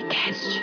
Cast.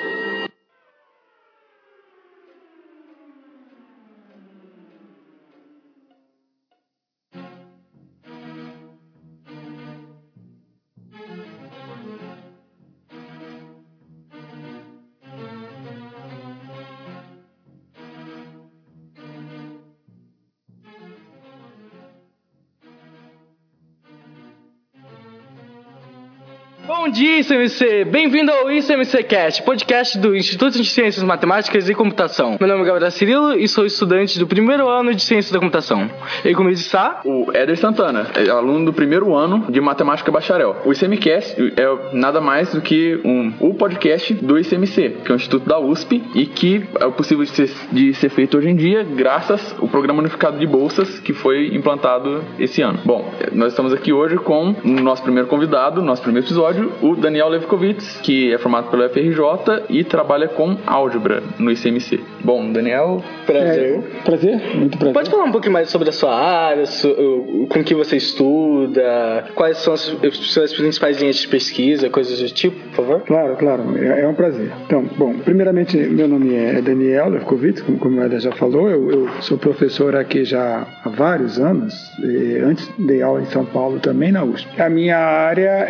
Bom dia, ICMC! Bem-vindo ao ICMC Cast, podcast do Instituto de Ciências Matemáticas e Computação. Meu nome é Gabriel Cirilo e sou estudante do primeiro ano de Ciências da Computação. E comigo está o Éder Santana, aluno do primeiro ano de Matemática Bacharel. O ICMCast é nada mais do que o podcast do ICMC, que é o Instituto da USP e que é possível de ser feito hoje em dia graças ao Programa Unificado de Bolsas que foi implantado esse ano. Bom, nós estamos aqui hoje com o nosso primeiro convidado, nosso primeiro episódio, o Daniel Levkovitz, que é formado pelo FRJ e trabalha com álgebra no ICMC. Bom, Daniel, prazer. Muito prazer. Pode falar um pouquinho mais sobre a sua área, com que você estuda, quais são as suas principais linhas de pesquisa, coisas do tipo, por favor? Claro, é um prazer. Então, bom, primeiramente, meu nome é Daniel Levkovitz, como o Eda já falou, eu sou professor aqui já há vários anos, antes dei aula em São Paulo também na USP. A minha área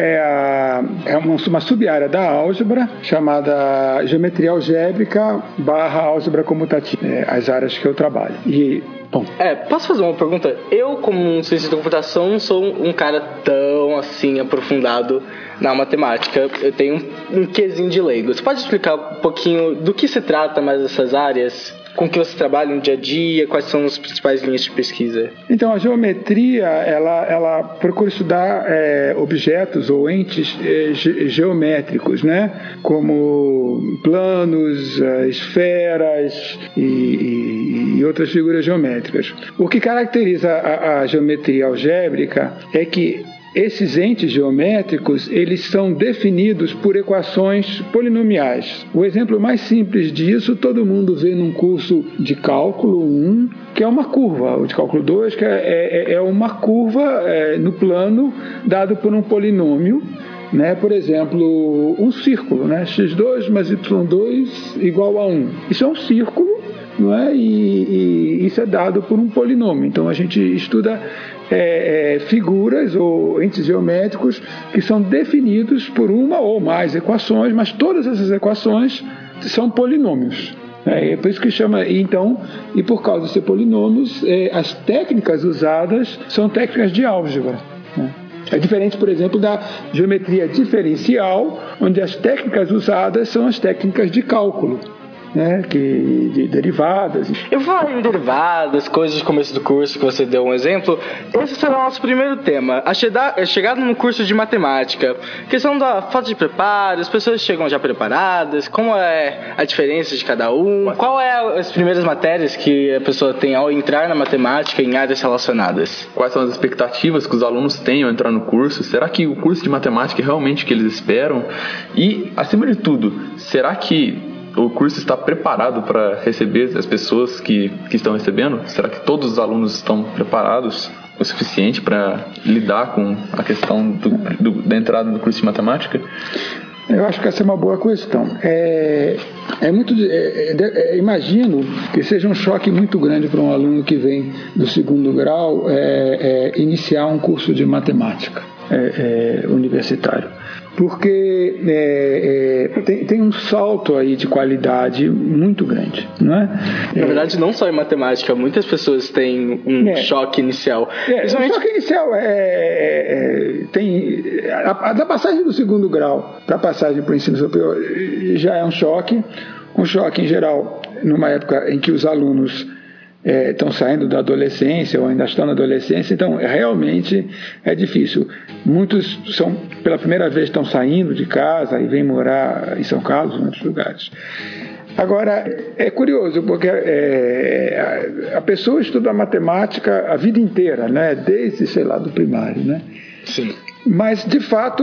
é uma sub-área da álgebra chamada geometria algébrica / álgebra comutativa, as áreas que eu trabalho. E bom. Posso fazer uma pergunta? Eu, como um cientista da computação, não sou um cara tão assim aprofundado na matemática. Eu tenho um quesinho de leigo. Você pode explicar um pouquinho do que se trata mais essas áreas? Com que você trabalha no dia a dia? Quais são as principais linhas de pesquisa? Então, a geometria, ela procura estudar objetos ou entes geométricos, né? Como planos, esferas e outras figuras geométricas. O que caracteriza a geometria algébrica é que esses entes geométricos, eles são definidos por equações polinomiais. O exemplo mais simples disso, todo mundo vê num curso de cálculo 1, que é uma curva, o de cálculo 2, que é uma curva no plano dado por um polinômio, né? Por exemplo, um círculo, né? x2 mais y2 igual a 1. Isso é um círculo, não é? E isso é dado por um polinômio. Então a gente estuda figuras ou entes geométricos que são definidos por uma ou mais equações, mas todas essas equações são polinômios. É por isso que chama, e por causa de ser polinômios, as técnicas usadas são técnicas de álgebra, né? É diferente, por exemplo, da geometria diferencial, onde as técnicas usadas são as técnicas de cálculo, né, de derivadas. Eu vou falar em derivadas, coisas de começo do curso que você deu um exemplo. Esse será o nosso primeiro tema, a chegada no curso de matemática. Questão da falta de preparo, as pessoas chegam já preparadas, como é a diferença de cada um, qual é as primeiras matérias que a pessoa tem ao entrar na matemática em áreas relacionadas. Quais são as expectativas que os alunos têm ao entrar no curso? Será que o curso de matemática é realmente o que eles esperam? E, acima de tudo, será que o curso está preparado para receber as pessoas que estão recebendo? Será que todos os alunos estão preparados o suficiente para lidar com a questão da entrada do curso de matemática? Eu acho que essa é uma boa questão. Imagino que seja um choque muito grande para um aluno que vem do segundo grau iniciar um curso de matemática universitário. Porque tem um salto aí de qualidade muito grande, não é? Na verdade, não só em matemática, muitas pessoas têm um choque inicial. O choque inicial da passagem do segundo grau para a passagem para o ensino superior já é um choque em geral, numa época em que os alunos estão saindo da adolescência ou ainda estão na adolescência, então realmente é difícil. Muitos pela primeira vez estão saindo de casa e vêm morar em São Carlos ou em outros lugares. Agora, é curioso, porque a pessoa estuda matemática a vida inteira, né? Desde, do primário, né? Sim. Mas, de fato,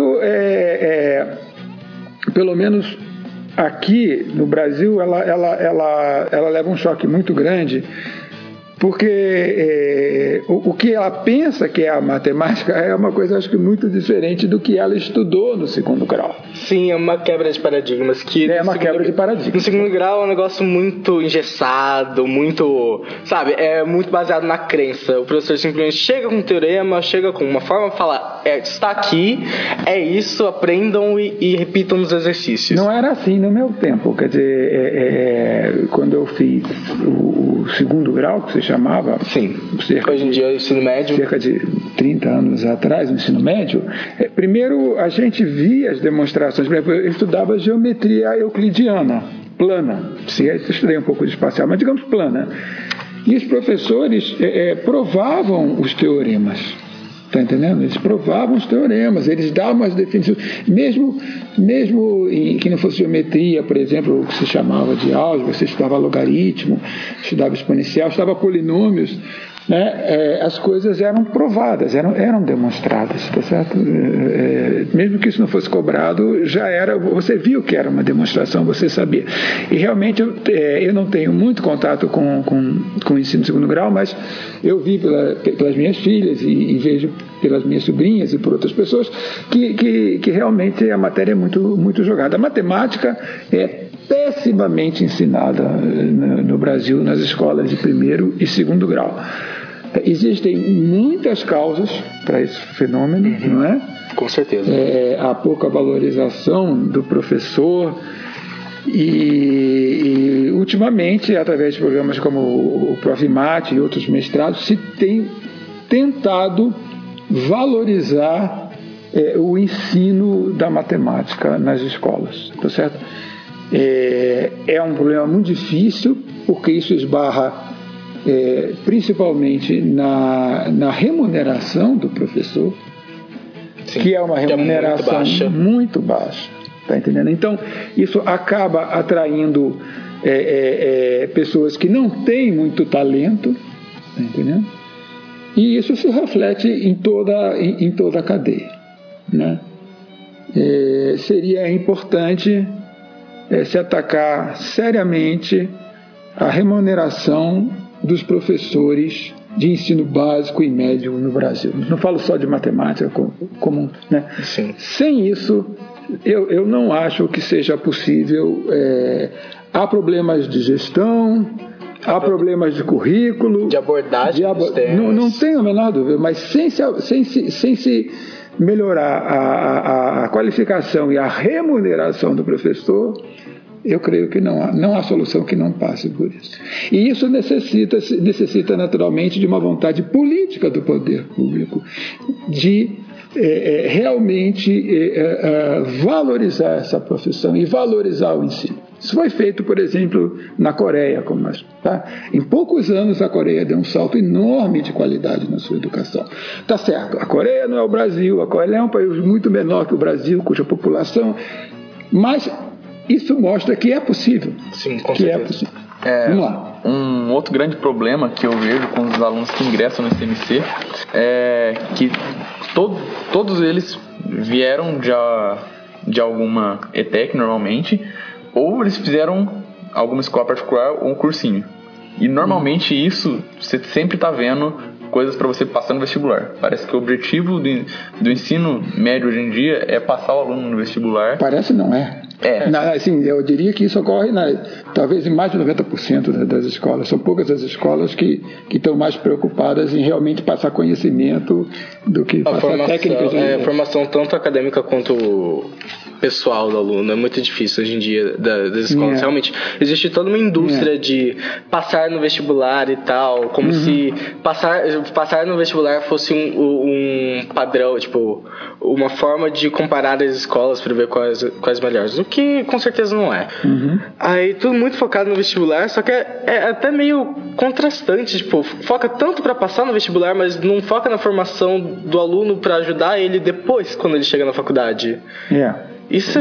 pelo menos aqui no Brasil, ela leva um choque muito grande Porque o que ela pensa que é a matemática é uma coisa, acho que, muito diferente do que ela estudou no segundo grau. Sim, é uma quebra de paradigmas. Quebra de paradigmas. No segundo grau é um negócio muito engessado, muito, sabe, é muito baseado na crença. O professor simplesmente chega com um teorema, chega com uma forma, fala, está aqui, é isso, aprendam e repitam nos exercícios. Não era assim no meu tempo. Quer dizer, quando eu fiz o segundo grau, que se chamava... Sim, hoje em dia o ensino médio... Cerca de 30 anos atrás, no ensino médio, primeiro a gente via as demonstrações. Por exemplo, eu estudava geometria euclidiana, plana. Sim, eu estudei um pouco de espacial, mas digamos plana. E os professores provavam os teoremas. Está entendendo? Eles provavam os teoremas, eles davam as definições. Mesmo que não fosse geometria, por exemplo, o que se chamava de álgebra, você estudava logaritmo, estudava exponencial, estudava polinômios, né? As coisas eram provadas, eram demonstradas, tá certo? Mesmo que isso não fosse cobrado, já era, você viu que era uma demonstração, você sabia. E realmente eu não tenho muito contato com o ensino de segundo grau, mas eu vi pelas minhas filhas e vejo pelas minhas sobrinhas e por outras pessoas que realmente a matéria é muito jogada. A matemática é pessimamente ensinada no Brasil nas escolas de primeiro e segundo grau. Existem muitas causas para esse fenômeno, não é? Com certeza. A pouca valorização do professor e ultimamente, através de programas como o Profimate e outros mestrados, se tem tentado valorizar o ensino da matemática nas escolas, tá certo? É um problema muito difícil, porque isso esbarra principalmente na remuneração do professor. Sim, que é uma remuneração muito baixa, tá entendendo? Então, isso acaba atraindo pessoas que não têm muito talento, tá entendendo? E isso se reflete em toda a cadeia, né? Seria importante se atacar seriamente a remuneração dos professores de ensino básico e médio no Brasil. Não falo só de matemática comum, né? Sim. Sem isso, eu não acho que seja possível. Há problemas de gestão, há problemas de currículo, de abordagem dos temas. Não tenho a menor dúvida, mas sem se melhorar a qualificação e a remuneração do professor, eu creio que não há solução que não passe por isso. E isso necessita naturalmente de uma vontade política do poder público de realmente valorizar essa profissão e valorizar o ensino. Isso foi feito, por exemplo, na Coreia. Tá? Em poucos anos, a Coreia deu um salto enorme de qualidade na sua educação. Tá certo, a Coreia não é o Brasil, a Coreia é um país muito menor que o Brasil, cuja população... Mas isso mostra que é possível. Sim, com certeza. É possível. Vamos lá. Um outro grande problema que eu vejo com os alunos que ingressam no ICMC é que todos eles vieram de alguma ETEC normalmente, ou eles fizeram alguma escola particular ou um cursinho. E normalmente isso, você sempre está vendo coisas para você passar no vestibular. Parece que o objetivo do ensino médio hoje em dia é passar o aluno no vestibular. Parece não é. Assim, eu diria que isso ocorre talvez em mais de 90% das escolas. São poucas as escolas que estão mais preocupadas em realmente passar conhecimento do que passar técnicas. A formação tanto acadêmica quanto pessoal do aluno é muito difícil hoje em dia das escolas. Realmente existe toda uma indústria de passar no vestibular e tal, como se passar no vestibular fosse um padrão, tipo, uma forma de comparar as escolas para ver quais melhores, o que com certeza não é. Aí tudo muito focado no vestibular, só que é até meio contrastante, tipo, foca tanto para passar no vestibular, mas não foca na formação do aluno para ajudar ele depois, quando ele chega na faculdade. Isso,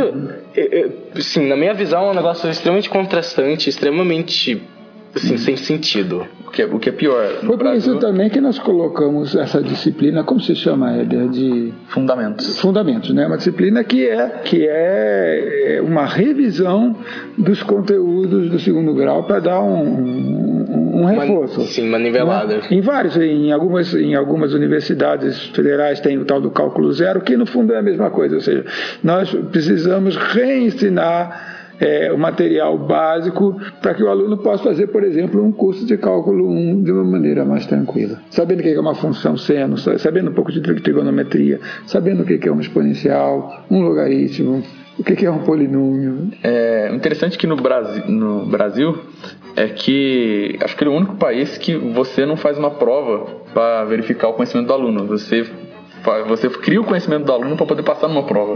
sim, na minha visão, é um negócio extremamente contrastante, extremamente, assim, sem sentido. o que é pior. Foi por isso também que nós colocamos essa disciplina, como se chama, Éder? De Fundamentos, né? Uma disciplina que é uma revisão dos conteúdos do segundo grau para dar um reforço. Sim, uma nivelada. Né? Em algumas universidades federais tem o tal do cálculo zero, que no fundo é a mesma coisa, ou seja, nós precisamos reensinar o material básico para que o aluno possa fazer, por exemplo, um curso de cálculo 1 de uma maneira mais tranquila. Sabendo o que é uma função seno, sabendo um pouco de trigonometria, sabendo o que é um exponencial, um logaritmo, o que é um polinômio. É interessante que no Brasil é que acho que é o único país que você não faz uma prova para verificar o conhecimento do aluno. Você cria o conhecimento do aluno para poder passar numa prova.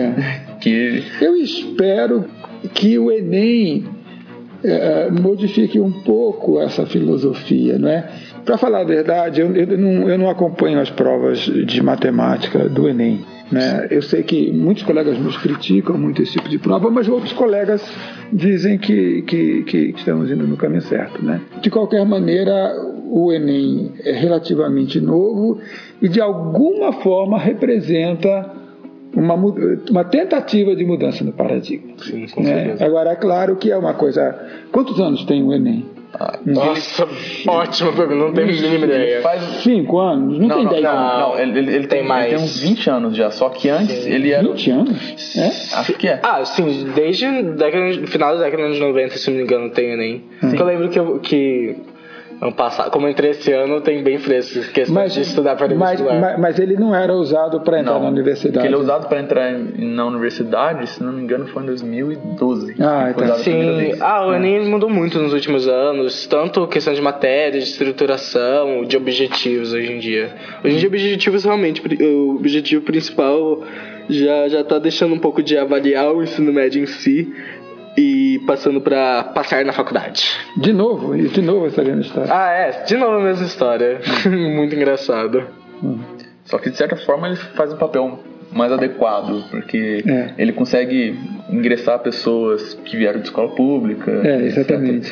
Eu espero que o Enem modifique um pouco essa filosofia, não é? Para falar a verdade, eu não acompanho as provas de matemática do Enem, né? Eu sei que muitos colegas nos criticam muito esse tipo de prova, mas outros colegas dizem que estamos indo no caminho certo, né? De qualquer maneira, o Enem é relativamente novo e de alguma forma representa uma tentativa de mudança no paradigma. Sim, com certeza. Agora, é claro que é uma coisa... Quantos anos tem o Enem? Nossa, ótima pergunta, não tenho a mínima ideia. Faz 5 anos? Não tem 10 anos. Não, ele tem mais. Ele tem uns 20 anos já, só que antes ele era... 20 anos? Acho que é. Sim, desde o final da década de 90, se não me engano, tem Enem. Porque eu lembro que ano passado, como eu entrei esse ano, tem bem fresco questão de estudar para vestibular. Mas ele não era usado para entrar na universidade. Ele é usado para entrar na universidade, se não me engano, foi em 2012. Sim. O Enem mudou muito nos últimos anos, tanto questão de matéria, de estruturação, de objetivos hoje em dia. Hoje em dia, objetivos realmente, o objetivo principal já tá deixando um pouco de avaliar o ensino médio em si e passando para passar na faculdade. De novo essa mesma história. De novo a mesma história. Muito engraçado. Só que de certa forma ele faz um papel mais adequado, porque ele consegue ingressar pessoas que vieram de escola pública. Exatamente.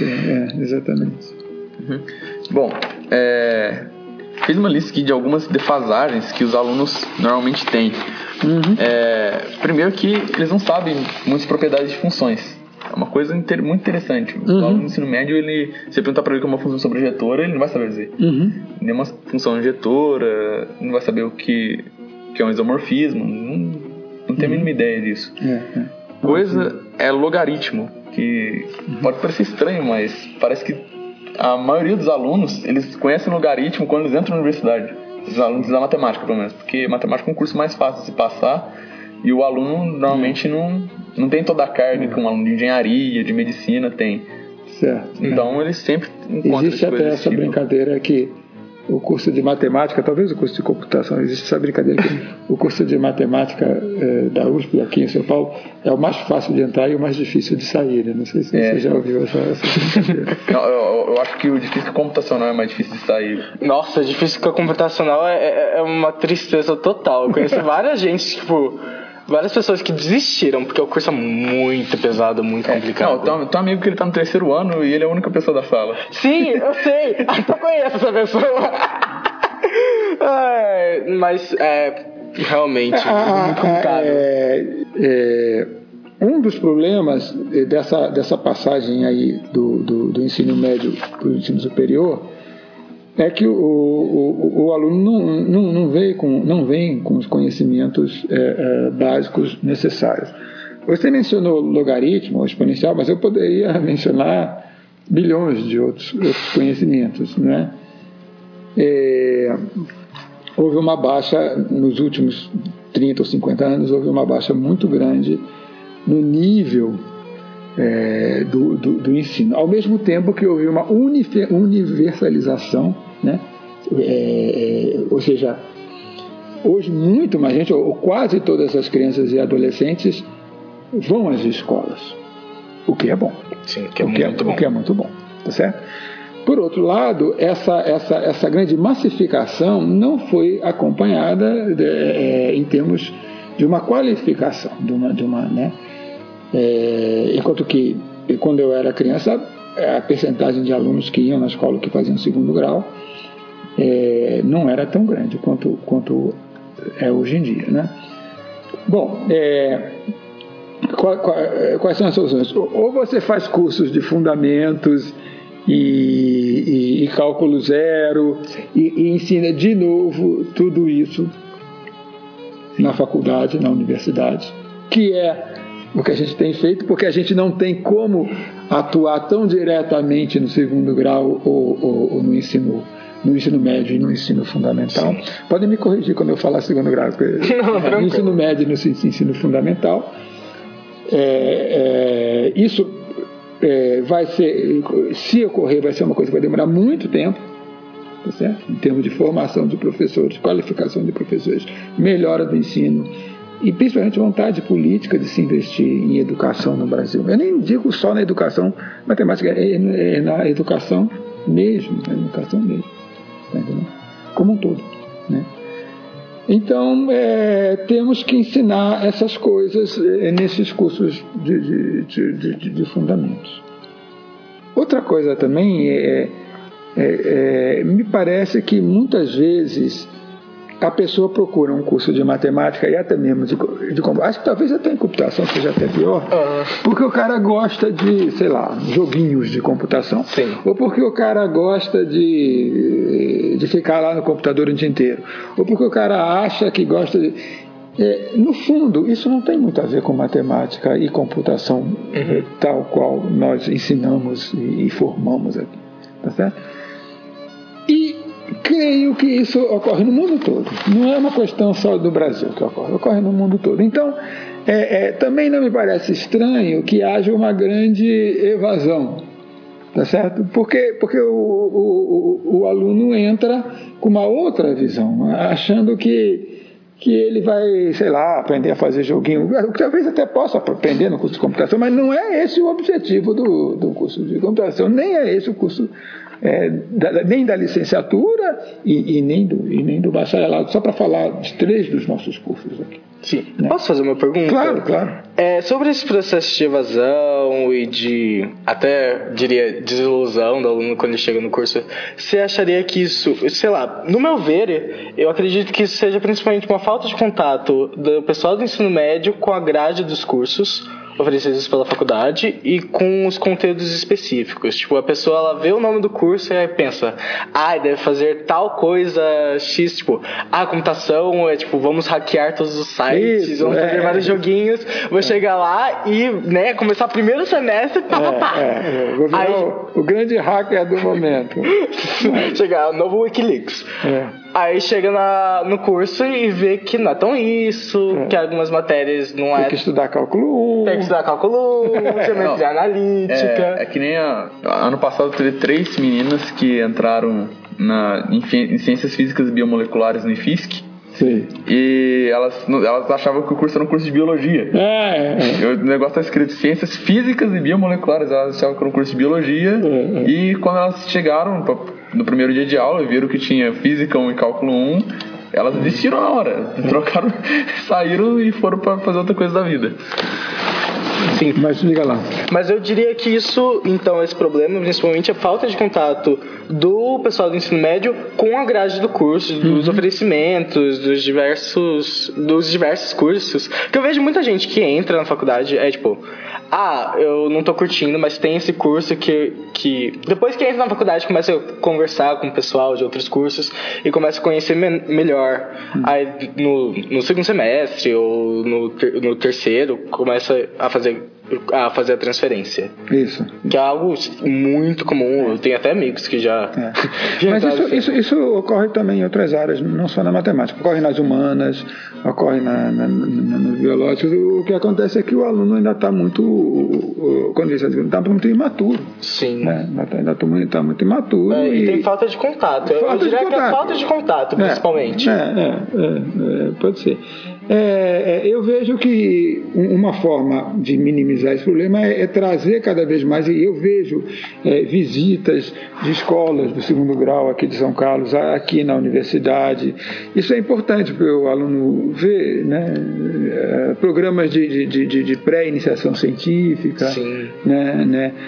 Bom, fiz uma lista aqui de algumas defasagens que os alunos normalmente têm. Primeiro que eles não sabem muitas propriedades de funções. É uma coisa muito interessante. O aluno do ensino médio, você perguntar para ele que é uma função sobrejetora, ele não vai saber dizer. Nem uma função injetora, não vai saber o que é um isomorfismo, não tem a mínima ideia disso. Coisa é logaritmo, que pode parecer estranho, mas parece que a maioria dos alunos, eles conhecem logaritmo quando eles entram na universidade. Os alunos da matemática, pelo menos, porque matemática é um curso mais fácil de se passar e o aluno normalmente não tem toda a carga que um aluno de engenharia, de medicina tem. Certo. Então eles sempre encontram existe até essa brincadeira que o curso de matemática, talvez o curso de computação, existe essa brincadeira que o curso de matemática da USP aqui em São Paulo é o mais fácil de entrar e o mais difícil de sair, né? Não sei se você já ouviu essa brincadeira. Eu acho que o difícil computacional é mais difícil de sair. Nossa, difícil computacional é uma tristeza total. Eu conheço várias pessoas que desistiram, porque o curso é muito pesado, muito complicado. Tem um amigo que ele tá no 3º ano e ele é a única pessoa da sala. Sim, eu sei. Eu conheço essa pessoa. Mas realmente muito complicado. Um dos problemas dessa passagem aí do ensino médio para o ensino superior é que o aluno não vem com os conhecimentos básicos necessários. Você mencionou logaritmo ou exponencial, mas eu poderia mencionar bilhões de outros conhecimentos, né? Houve uma baixa nos últimos 30 ou 50 anos, houve uma baixa muito grande no nível do ensino, ao mesmo tempo que houve uma universalização, né? Ou seja, hoje muito mais gente, ou quase todas as crianças e adolescentes vão às escolas, o que é bom. Sim, o que é muito bom, tá certo? Por outro lado, essa grande massificação não foi acompanhada em termos de uma qualificação, de uma né? Enquanto que quando eu era criança a percentagem de alunos que iam na escola que faziam segundo grau não era tão grande quanto é hoje em dia, né? Bom, quais são as soluções? Ou você faz cursos de fundamentos e cálculo zero e ensina de novo tudo isso na faculdade, na universidade, que é o que a gente tem feito, porque a gente não tem como atuar tão diretamente no segundo grau ou no ensino médio e no ensino fundamental. Sim. Podem me corrigir quando eu falar segundo grau, porque no ensino médio e no ensino fundamental, isso vai ser, se ocorrer, vai ser uma coisa que vai demorar muito tempo, tá certo? Em termos de formação de professores, qualificação de professores, melhora do ensino e principalmente vontade política de se investir em educação no Brasil. Eu nem digo só na educação matemática, é na educação mesmo, tá entendendo? Como um todo, né? Então, temos que ensinar essas coisas nesses cursos de fundamentos. Outra coisa também me parece que muitas vezes a pessoa procura um curso de matemática e até mesmo de acho que talvez até em computação seja até pior, porque o cara gosta de, sei lá, joguinhos de computação. Sim. Ou porque o cara gosta de ficar lá no computador o dia inteiro, ou porque o cara acha que gosta de... no fundo, isso não tem muito a ver com matemática e computação, tal qual nós ensinamos e formamos aqui, tá certo? E creio que isso ocorre no mundo todo. Não é uma questão só do Brasil que ocorre no mundo todo. Então, também não me parece estranho que haja uma grande evasão, tá certo? Porque o aluno entra com uma outra visão, achando que ele vai, sei lá, aprender a fazer joguinho, talvez até possa aprender no curso de computação, mas não é esse o objetivo do curso de computação, nem é esse o curso nem da licenciatura e nem do bacharelado, só para falar de 3 dos nossos cursos aqui. Sim. Né? Posso fazer uma pergunta? Claro. Sobre esse processo de evasão e de, até diria, desilusão do aluno quando ele chega no curso, você acharia que isso, sei lá, no meu ver, eu acredito que isso seja principalmente uma falta de contato do pessoal do ensino médio com a grade dos cursos oferecidos pela faculdade e com os conteúdos específicos. Tipo, a pessoa ela vê o nome do curso e aí pensa, deve fazer tal coisa X, tipo, computação é tipo, vamos hackear todos os sites, vamos fazer vários joguinhos, vou chegar lá e, né, começar o primeiro semestre, vou virar o grande hacker do momento. Chegar, o novo Wikileaks. Aí chega no curso e vê que não é tão isso, que algumas matérias não Tem que estudar cálculo 1. Tem que estudar cálculo 1, geometria analítica. É que nem ano passado teve 3 meninas que entraram em Ciências Físicas e Biomoleculares no IFISC. Sim. E elas achavam que o curso era um curso de biologia. O negócio está escrito Ciências Físicas e Biomoleculares. Elas achavam que era um curso de biologia. E quando elas chegaram no primeiro dia de aula e viram que tinha Física 1 e Cálculo 1, elas desistiram na hora. Trocaram, saíram e foram para fazer outra coisa da vida. Sim. Mas liga lá. Mas eu diria que isso, então, esse problema, principalmente a falta de contato do pessoal do ensino médio com a grade do curso, dos oferecimentos, dos diversos cursos. Que eu vejo muita gente que entra na faculdade, tipo, eu não tô curtindo, mas tem esse curso que depois que entra na faculdade começa a conversar com o pessoal de outros cursos e começa a conhecer melhor. Aí no segundo semestre ou no terceiro começa a fazer a transferência. Isso. Que é algo muito comum. Eu tenho até amigos que já... Mas isso ocorre também em outras áreas, não só na matemática. Ocorre nas humanas, ocorre no biológico. O que acontece é que o aluno ainda está muito... Quando ele está muito imaturo. Sim. Né? Ainda está muito imaturo. E tem falta de contato. Eu diria que é falta de contato, principalmente. Pode ser. Eu vejo que uma forma de minimizar esse problema é trazer cada vez mais, e eu vejo visitas de escolas do segundo grau aqui de São Carlos, aqui na universidade. Isso é importante para o aluno ver, né? Programas de pré-iniciação científica. Sim. Né?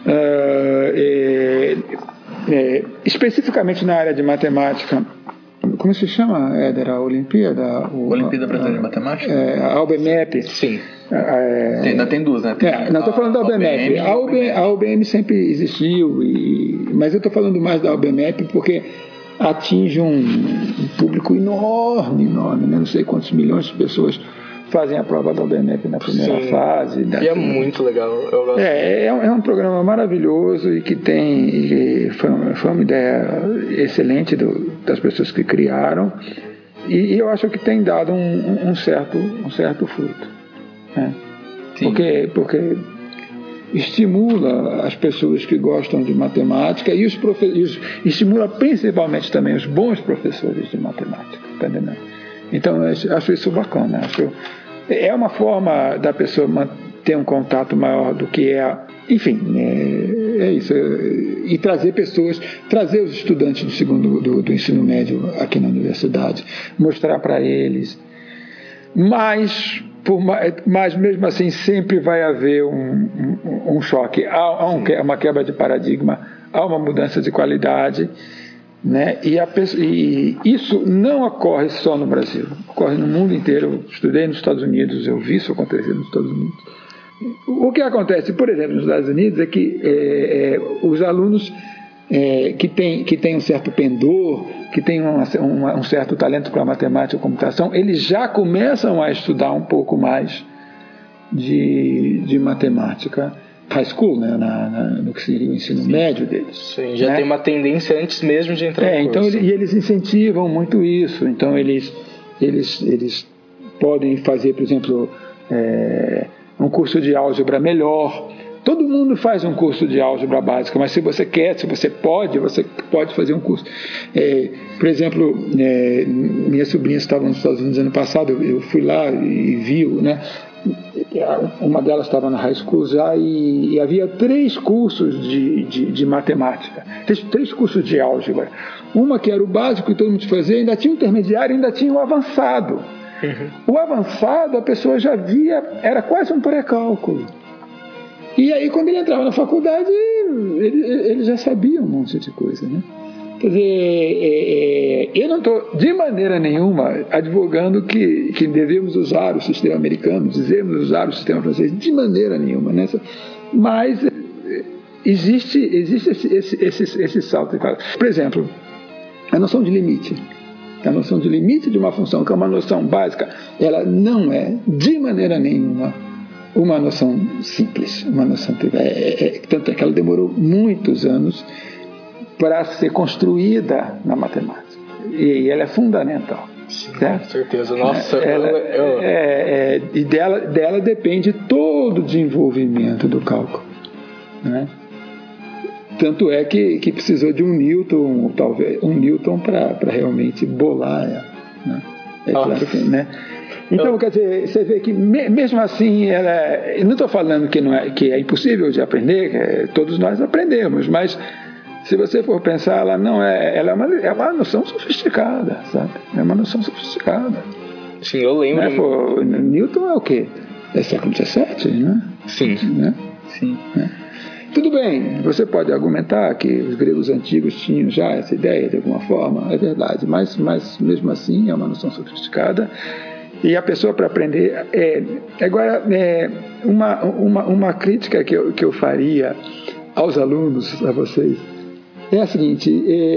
especificamente na área de matemática. Como se chama, Éder, a Olimpíada? Olimpíada Brasileira de Matemática? A UBMEP. Sim. Ainda tem duas, né? Não, estou falando da UBMEP. A UBM sempre existiu, mas eu estou falando mais da UBMEP porque atinge um público enorme, né? Não sei quantos milhões de pessoas fazem a prova da UBMEP na primeira fase. E é muito legal. Eu gosto. É um programa maravilhoso e que foi uma ideia excelente das pessoas que criaram, e eu acho que tem dado um certo fruto, né? Porque estimula as pessoas que gostam de matemática e estimula principalmente também os bons professores de matemática, tá entendendo? Então eu acho isso bacana. É uma forma da pessoa ter um contato maior do que enfim, é isso. E trazer os estudantes do ensino médio aqui na universidade, mostrar para eles. Mas mesmo assim sempre vai haver um choque, há uma quebra de paradigma, há uma mudança de qualidade, né? E isso não ocorre só no Brasil, ocorre no mundo inteiro. Eu estudei nos Estados Unidos, eu vi isso acontecer nos Estados Unidos. O que acontece, por exemplo, nos Estados Unidos é que os alunos que têm um certo pendor, que têm um certo talento para matemática e computação, eles já começam a estudar um pouco mais de matemática. High school, né, no que seria o ensino médio deles. Sim, já tem uma tendência antes mesmo de entrar no curso. Então, e eles incentivam muito isso. Então eles podem fazer, por exemplo, um curso de álgebra melhor. Todo mundo faz um curso de álgebra básica, mas se você pode fazer um curso. Por exemplo, minhas sobrinhas estavam nos Estados Unidos ano passado, eu fui lá e vi, né? Uma delas estava na high school já e havia 3 cursos de matemática, 3 cursos de álgebra. Uma que era o básico que todo mundo fazia, ainda tinha o intermediário, ainda tinha o avançado. O avançado a pessoa já via, era quase um pré-cálculo. E aí quando ele entrava na faculdade ele já sabia um monte de coisa, né? Quer dizer, eu não estou de maneira nenhuma advogando que devemos usar o sistema americano, devemos usar o sistema francês, de maneira nenhuma, né? Mas existe esse salto. Por exemplo, a noção de limite. A noção de limite de uma função, que é uma noção básica, ela não é de maneira nenhuma uma noção simples, uma noção tanto é que ela demorou muitos anos para ser construída na matemática, e ela é fundamental. Sim, certo? Com certeza. Nossa, e dela depende todo o desenvolvimento do cálculo, né? Tanto é que precisou de um Newton, talvez um Newton para realmente bolar ela, né? Claro que, né? Então, quer dizer, você vê que mesmo assim, eu não estou falando que é impossível de aprender, todos nós aprendemos, mas se você for pensar, ela é uma noção sofisticada, sabe? É uma noção sofisticada. Sim, eu lembro. Né? Newton é o quê? É século XVII, né? Sim. Né? Sim. Né? Tudo bem, você pode argumentar que os gregos antigos tinham já essa ideia de alguma forma, é verdade, mas mesmo assim é uma noção sofisticada. E a pessoa, para aprender, agora, uma crítica que eu faria aos alunos, a vocês, é a seguinte: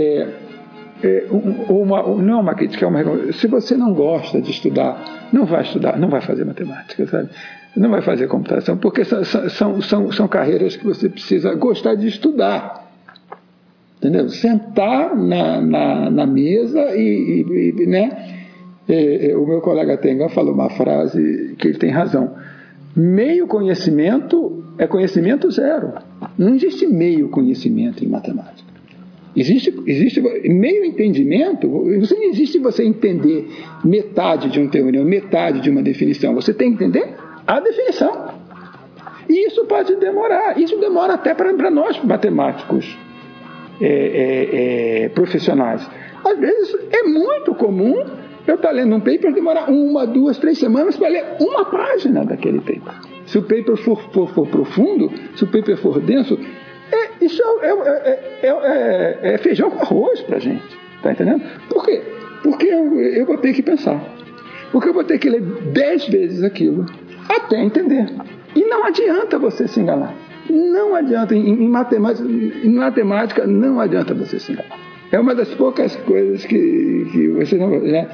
não é uma crítica, é uma recomendação. Se você não gosta de estudar, não vai fazer matemática, sabe? Não vai fazer computação, porque são carreiras que você precisa gostar de estudar, entendeu? Sentar na mesa né? O meu colega Tenga falou uma frase que ele tem razão: meio conhecimento é conhecimento zero. Não existe meio conhecimento em matemática. Existe meio entendimento. Não existe você entender metade de um teorema, metade de uma definição. Você tem que entender a definição. E isso pode demorar. Isso demora até para nós matemáticos profissionais. Às vezes é muito comum eu estar lendo um paper, demorar 1, 2, 3 semanas para ler uma página daquele paper. Se o paper for profundo, se o paper for denso, Isso é feijão com arroz pra gente. Tá entendendo? Por quê? Porque eu vou ter que pensar. Porque eu vou ter que ler 10 vezes aquilo até entender. E não adianta você se enganar. Não adianta. Em matemática não adianta você se enganar. É uma das poucas coisas que você não... Né?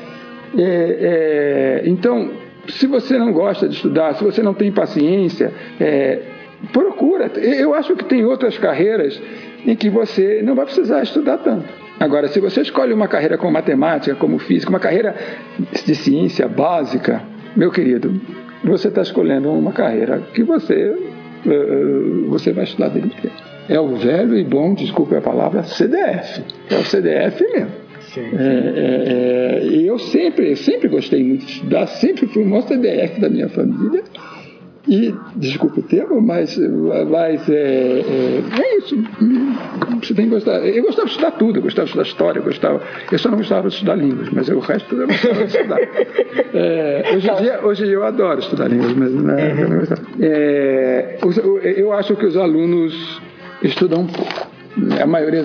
Então, se você não gosta de estudar, se você não tem paciência, procura. Eu acho que tem outras carreiras em que você não vai precisar estudar tanto. Agora, se você escolhe uma carreira como matemática, como física, uma carreira de ciência básica, meu querido, você está escolhendo uma carreira que você vai estudar dele inteiro. É o velho e bom, desculpe a palavra, CDF. É o CDF mesmo. Sim. Eu sempre gostei muito de estudar, sempre fui o maior CDF da minha família. E, desculpe o termo, mas é isso. Você tem que gostar. Eu gostava de estudar tudo, eu gostava de estudar história, eu só não gostava de estudar línguas, mas o resto tudo eu gostava de estudar. Hoje eu adoro estudar línguas, mas eu não gostava. Eu acho que os alunos estudam um pouco. A maioria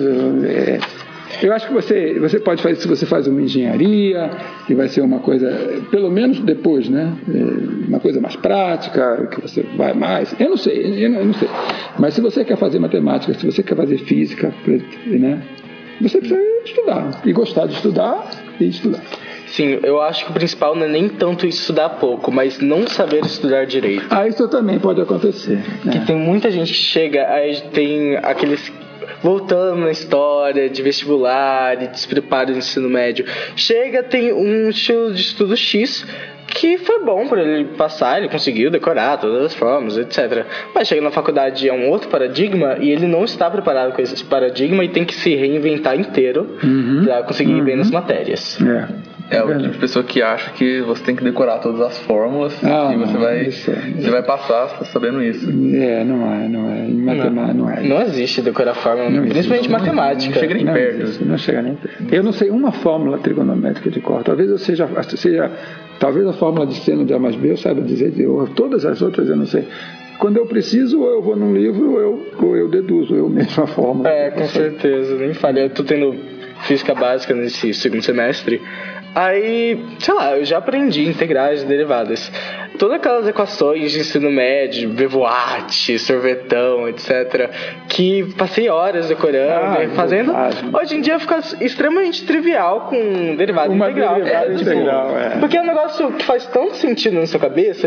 eu acho que você pode fazer, se você faz uma engenharia, que vai ser uma coisa, pelo menos depois, né? Uma coisa mais prática, que você vai mais. Eu não sei. Mas se você quer fazer matemática, se você quer fazer física, né? Você precisa estudar. E gostar de estudar e estudar. Sim, eu acho que o principal não é nem tanto estudar pouco, mas não saber estudar direito. Isso também pode acontecer. Que tem muita gente que chega, aí tem aqueles... Voltando na história de vestibular e despreparo do ensino médio, chega, tem um estilo de estudo X que foi bom para ele passar, ele conseguiu decorar todas as formas, etc. Mas chega na faculdade, é um outro paradigma e ele não está preparado com esse paradigma e tem que se reinventar inteiro para conseguir ir bem nas matérias. É o tipo de pessoa que acha que você tem que decorar todas as fórmulas e você vai passar sabendo isso. Não é. Em matemática não é. Não existe decorar fórmula, principalmente matemática. Não chega nem perto. Não chega nem perto. Eu não sei uma fórmula trigonométrica de cor. Talvez eu seja talvez a fórmula de seno de A mais B eu saiba dizer, todas as outras eu não sei. Quando eu preciso, ou eu vou num livro, ou eu deduzo eu mesmo a fórmula. Com certeza, nem falei. Eu tô tendo física básica nesse segundo semestre. Aí, sei lá, eu já aprendi integrais e derivadas. Todas aquelas equações de ensino médio, Bevoat, sorvetão, etc., que passei horas decorando e fazendo, hoje em dia fica extremamente trivial com derivada integral. Porque é um negócio que faz tanto sentido na sua cabeça,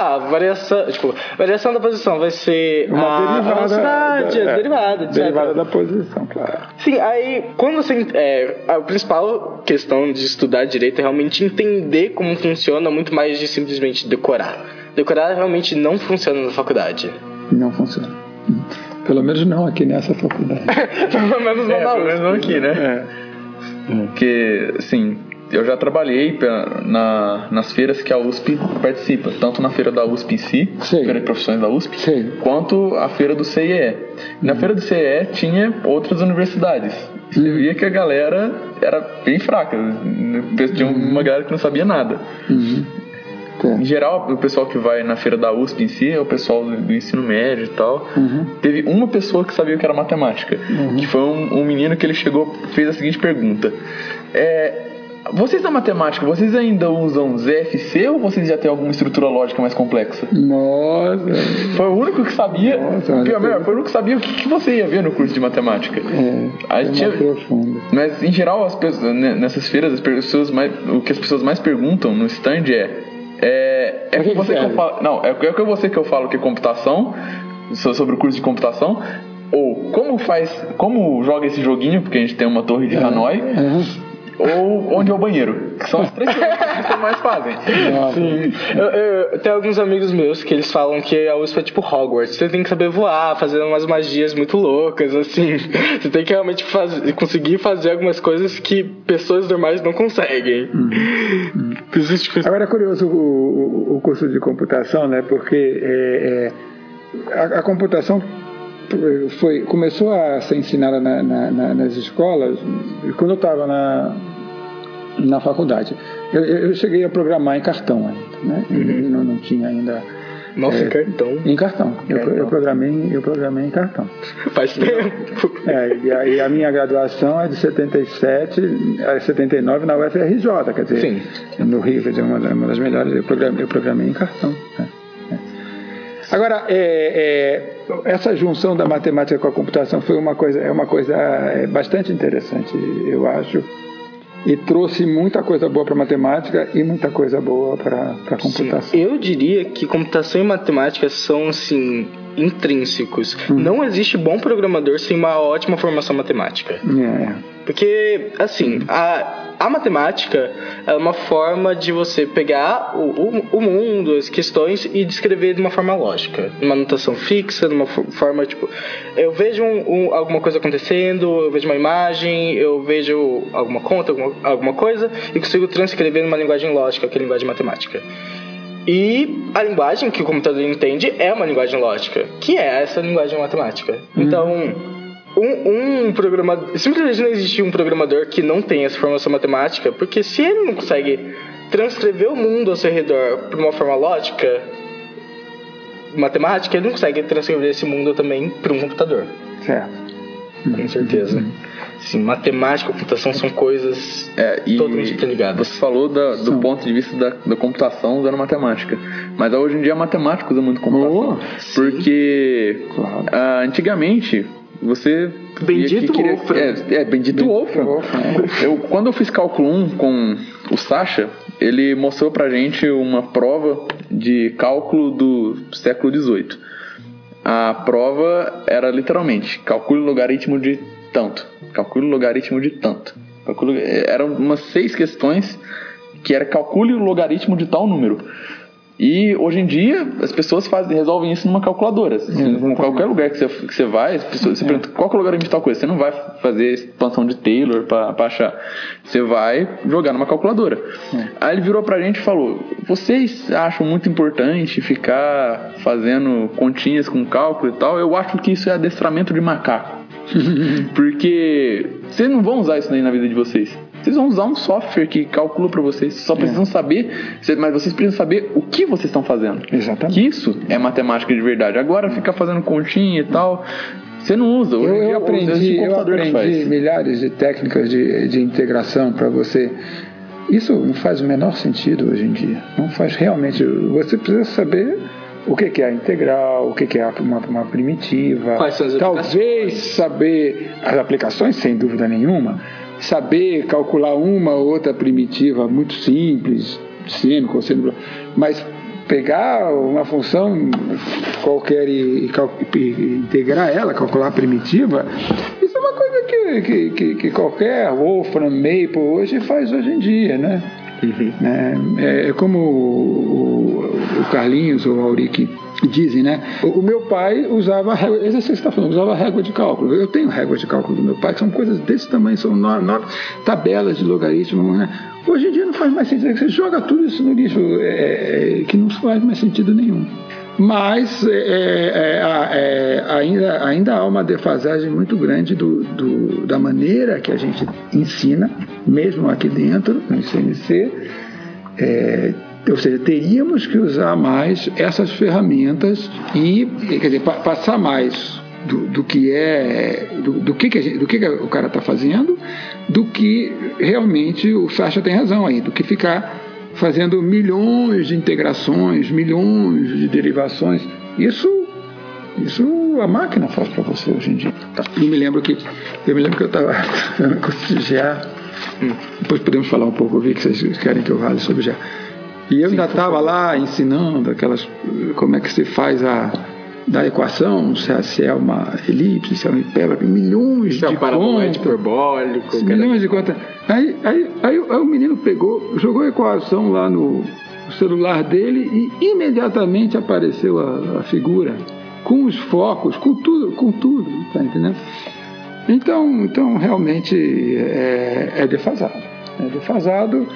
variação da posição vai ser uma velocidade, derivada, etc. Derivada da posição, claro. Sim, aí, quando você... a principal questão de estudar direito é realmente entender como funciona, muito mais de simplesmente decorar. Decorar realmente não funciona na faculdade. Não funciona. Pelo menos não aqui nessa faculdade. Pelo menos não aqui, né? Porque, assim, eu já trabalhei nas feiras que a USP participa, tanto na feira da USP em si, feira de profissões da USP, quanto a feira do CIE. Na feira do CIE tinha outras universidades. Você via que a galera era bem fraca. Tinha uma galera que não sabia nada. Em geral, o pessoal que vai na feira da USP em si é o pessoal do ensino médio e tal. Teve uma pessoa que sabia o que era matemática, que foi um menino que ele chegou, fez a seguinte pergunta: vocês na matemática, vocês ainda usam ZFC ou vocês já têm alguma estrutura lógica mais complexa? Nossa! Foi o único que sabia. Foi o único que sabia o que você ia ver no curso de matemática. Profundo. Mas em geral, as pessoas, nessas feiras, o que as pessoas mais perguntam no stand é com você que eu falo. Não, é com você que eu falo que é computação, sobre o curso de computação, ou como joga esse joguinho, porque a gente tem uma torre de Hanoi. Ou onde é o banheiro, que são as três coisas que as pessoas mais fazem. Sim. Eu tenho alguns amigos meus que eles falam que a USP é tipo Hogwarts. Você tem que saber voar, fazer umas magias muito loucas, assim. Você tem que realmente conseguir fazer algumas coisas que pessoas normais não conseguem. Agora é curioso o curso de computação, né? Porque a computação começou a ser ensinada nas escolas quando eu estava na faculdade. Eu cheguei a programar em cartão ainda, né? Não tinha ainda Nossa, em cartão. Em cartão. Eu programei em cartão. Faz tempo. E a minha graduação é de 77 a 79 na UFRJ, quer dizer, Sim. No Rio, quer dizer, uma das melhores. Eu programei em cartão. Agora, essa junção da matemática com a computação foi uma coisa bastante interessante, eu acho, e trouxe muita coisa boa para a matemática e muita coisa boa para a computação. Sim. Eu diria que computação e matemática são, assim, intrínsecos. Não existe bom programador sem uma ótima formação matemática. Porque, assim, a matemática é uma forma de você pegar o mundo, as questões e descrever de uma forma lógica. Numa notação fixa, numa forma, tipo... Eu vejo alguma coisa acontecendo, eu vejo uma imagem, eu vejo alguma conta, alguma coisa, e consigo transcrever numa linguagem lógica, que é a linguagem matemática. E a linguagem que o computador entende é uma linguagem lógica, que é essa linguagem matemática. Então... Um programador... Simplesmente não existe um programador que não tenha essa formação matemática, porque se ele não consegue transcrever o mundo ao seu redor por uma forma lógica, matemática, ele não consegue transcrever esse mundo também para um computador. Certo. Com certeza. Sim, matemática e computação são coisas totalmente interligadas. Você falou do ponto de vista da computação usando matemática, mas hoje em dia a matemática usa muito computação. Porque antigamente... Você... Bendito Wolfram. Bendito Wolfram. Quando eu fiz cálculo 1 com o Sacha, ele mostrou pra gente uma prova de cálculo do século XVIII. A prova era literalmente calcule o logaritmo de tanto. Calcule o logaritmo de tanto. Eram umas 6 questões que era calcule o logaritmo de tal número. E hoje em dia as pessoas resolvem isso numa calculadora. Em qualquer lugar que você vai, você pergunta qual que é o logaritmo de tal coisa. Você não vai fazer expansão de Taylor para achar. Você vai jogar numa calculadora. Aí ele virou pra gente e falou: vocês acham muito importante ficar fazendo continhas com cálculo e tal? Eu acho que isso é adestramento de macaco. Porque vocês não vão usar isso aí na vida de vocês. Vocês vão usar um software que calcula para vocês. Só precisam saber, mas vocês precisam saber o que vocês estão fazendo. Exatamente. Que isso é matemática de verdade. Agora ficar fazendo continha e tal, você não usa. Eu aprendi milhares de técnicas de integração para você. Isso não faz o menor sentido hoje em dia. Não faz realmente. Você precisa saber o que é a integral, o que é uma primitiva. Quais são as talvez saber as aplicações, sem dúvida nenhuma. Saber calcular uma ou outra primitiva muito simples, seno, cosseno, mas pegar uma função qualquer e integrar ela, calcular a primitiva, isso é uma coisa que qualquer Wolfram, Maple hoje faz hoje em dia, né? É como o Carlinhos ou o Auric dizem, né? O meu pai usava régua, esse você está falando, usava régua de cálculo. Eu tenho régua de cálculo do meu pai, que são coisas desse tamanho, são 9 tabelas de logaritmo, né? Hoje em dia não faz mais sentido, você joga tudo isso no lixo, que não faz mais sentido nenhum. Mas ainda há uma defasagem muito grande da maneira que a gente ensina, mesmo aqui dentro, no ICMC. Ou seja, teríamos que usar mais essas ferramentas e, quer dizer, passar mais do que o cara está fazendo, do que realmente o Sacha tem razão aí, do que ficar fazendo milhões de integrações, milhões de derivações. Isso a máquina faz para você hoje em dia. Eu me lembro que eu estava falando com o GA. Depois podemos falar um pouco, eu vi que vocês querem que eu fale sobre GA. E eu ainda estava lá ensinando como é que se faz da equação, se é uma elipse, se é uma hipérbole, milhões de contas. Hiperbólico. Milhões de contas. Aí o menino jogou a equação lá no celular dele e imediatamente apareceu a figura, com os focos, com tudo, tá entendendo? Então realmente é defasado. É defasado.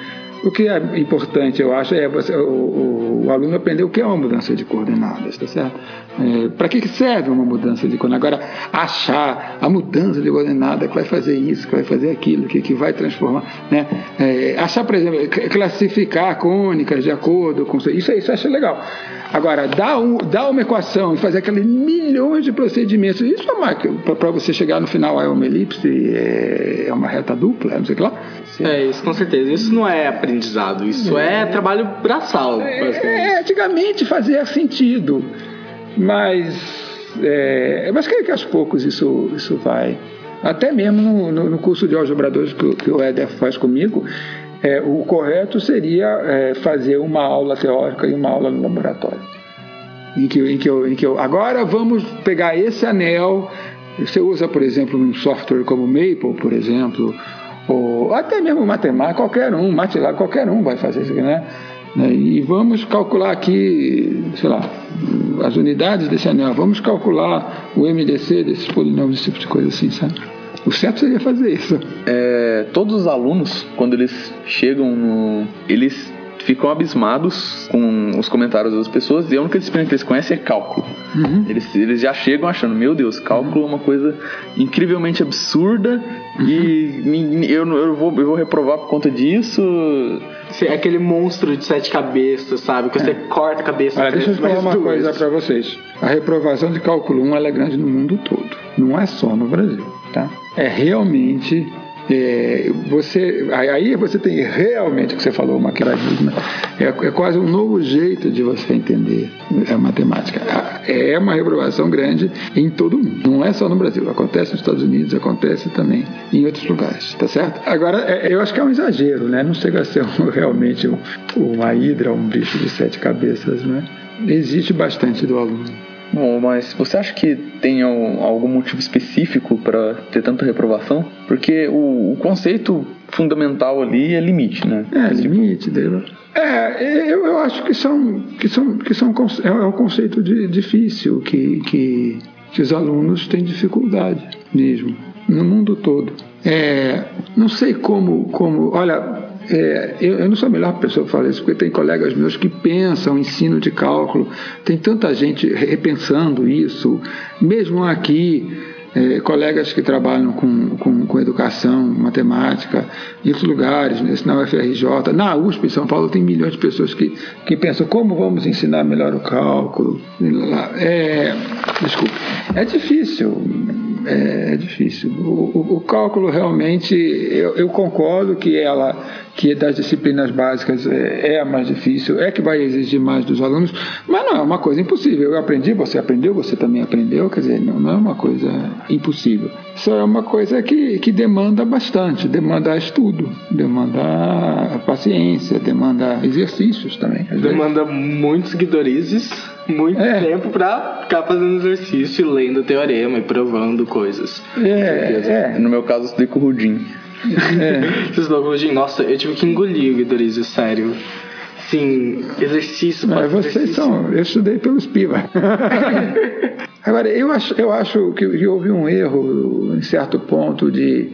o que é importante, eu acho, é o aluno aprender o que é uma mudança de coordenadas, tá certo? Para que serve uma mudança de coordenadas? Agora, achar a mudança de coordenada que vai fazer isso, que vai fazer aquilo, que vai transformar, né? Achar, por exemplo, classificar cônicas de acordo com isso eu acho legal. Agora, dar uma equação e fazer aqueles milhões de procedimentos, isso para você chegar no final é uma elipse, é uma reta dupla, não sei o que lá. Isso com certeza. Isso não é aprendizado, isso é trabalho braçal. Antigamente fazia sentido, mas creio que aos poucos isso vai. Até mesmo no curso de álgebra 2 que o Éder faz comigo, o correto seria fazer uma aula teórica e uma aula no laboratório. Em que eu agora vamos pegar esse anel. Você usa, por exemplo, um software como Maple, por exemplo, ou até mesmo matemática, MATLAB, qualquer um vai fazer isso aqui, né? E vamos calcular aqui, sei lá, as unidades desse anel, vamos calcular o MDC desses polinômios, esse tipo de coisa assim, sabe? O certo seria fazer isso. Todos os alunos, quando eles chegam eles ficam abismados com os comentários das pessoas, e a única disciplina que eles conhecem é cálculo. Uhum. Eles já chegam achando, meu Deus, cálculo é uma coisa incrivelmente absurda, e eu vou reprovar por conta disso. É aquele monstro de 7 cabeças, sabe? Que você corta a cabeça. Olha, deixa eu falar uma coisa pra vocês. A reprovação de cálculo 1 ela é grande no mundo todo. Não é só no Brasil, tá? É realmente... Aí você tem realmente o que você falou, uma paradigma, é quase um novo jeito de você entender a matemática. É uma reprovação grande em todo o mundo, não é só no Brasil, acontece nos Estados Unidos, acontece também em outros lugares, tá certo? Agora, eu acho que é um exagero, né? Não chega a ser realmente uma hidra, um bicho de 7 cabeças, né? Existe bastante do aluno. Bom, mas você acha que tem algum motivo específico para ter tanta reprovação? Porque o conceito fundamental ali é limite, né? Limite dele. Eu acho que é um conceito difícil que os alunos têm dificuldade mesmo, no mundo todo. Não sei como olha... eu não sou a melhor pessoa para falar isso, porque tem colegas meus que pensam ensino de cálculo, tem tanta gente repensando isso, mesmo aqui, colegas que trabalham com educação, matemática, em outros lugares, na UFRJ, na USP em São Paulo tem milhões de pessoas que pensam como vamos ensinar melhor o cálculo. Desculpa, é difícil. É difícil. O cálculo realmente, eu concordo que das disciplinas básicas é a mais difícil, que vai exigir mais dos alunos, mas não é uma coisa impossível. Eu aprendi, você aprendeu, você também aprendeu, quer dizer, não é uma coisa impossível. Só é uma coisa que demanda bastante, demanda estudo, demanda paciência, demanda exercícios também. Demanda muitos seguidorizes, muito tempo para ficar fazendo exercício, lendo teorema e provando coisas. No meu caso, eu estudei com o Rudim. Nossa, eu tive que engolir o Guidorizio, sério. Sim, exercício. Eu estudei pelos PIVA. Agora, eu acho que houve um erro em certo ponto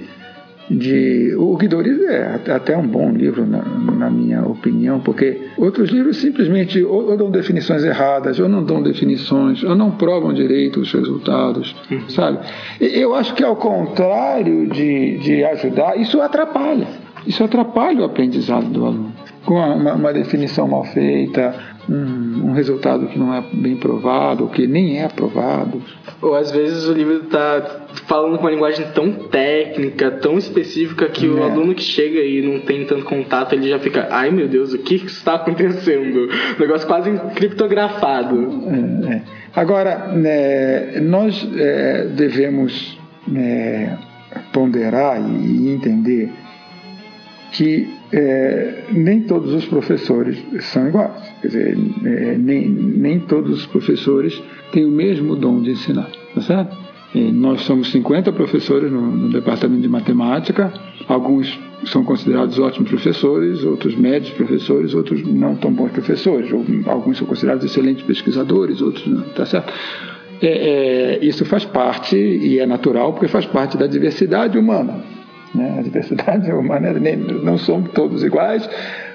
o Guidorizio é até um bom livro na minha opinião, porque outros livros simplesmente ou dão definições erradas, ou não dão definições, ou não provam direito os resultados, sabe? Eu acho que ao contrário de ajudar, isso atrapalha o aprendizado do aluno. Com uma definição mal feita, um resultado que não é bem provado, ou que nem é aprovado. Ou às vezes o livro está falando com uma linguagem tão técnica, tão específica, que o aluno que chega e não tem tanto contato, ele já fica, ai meu Deus, o que está acontecendo? Um negócio quase criptografado. Agora, nós devemos ponderar e entender que nem todos os professores são iguais. Quer dizer, nem todos os professores têm o mesmo dom de ensinar, tá certo? Nós somos 50 professores no departamento de matemática, alguns são considerados ótimos professores, outros médios professores, outros não tão bons professores, alguns são considerados excelentes pesquisadores, outros não, tá certo? Isso faz parte, e é natural, porque faz parte da diversidade humana. A diversidade humana, não somos todos iguais,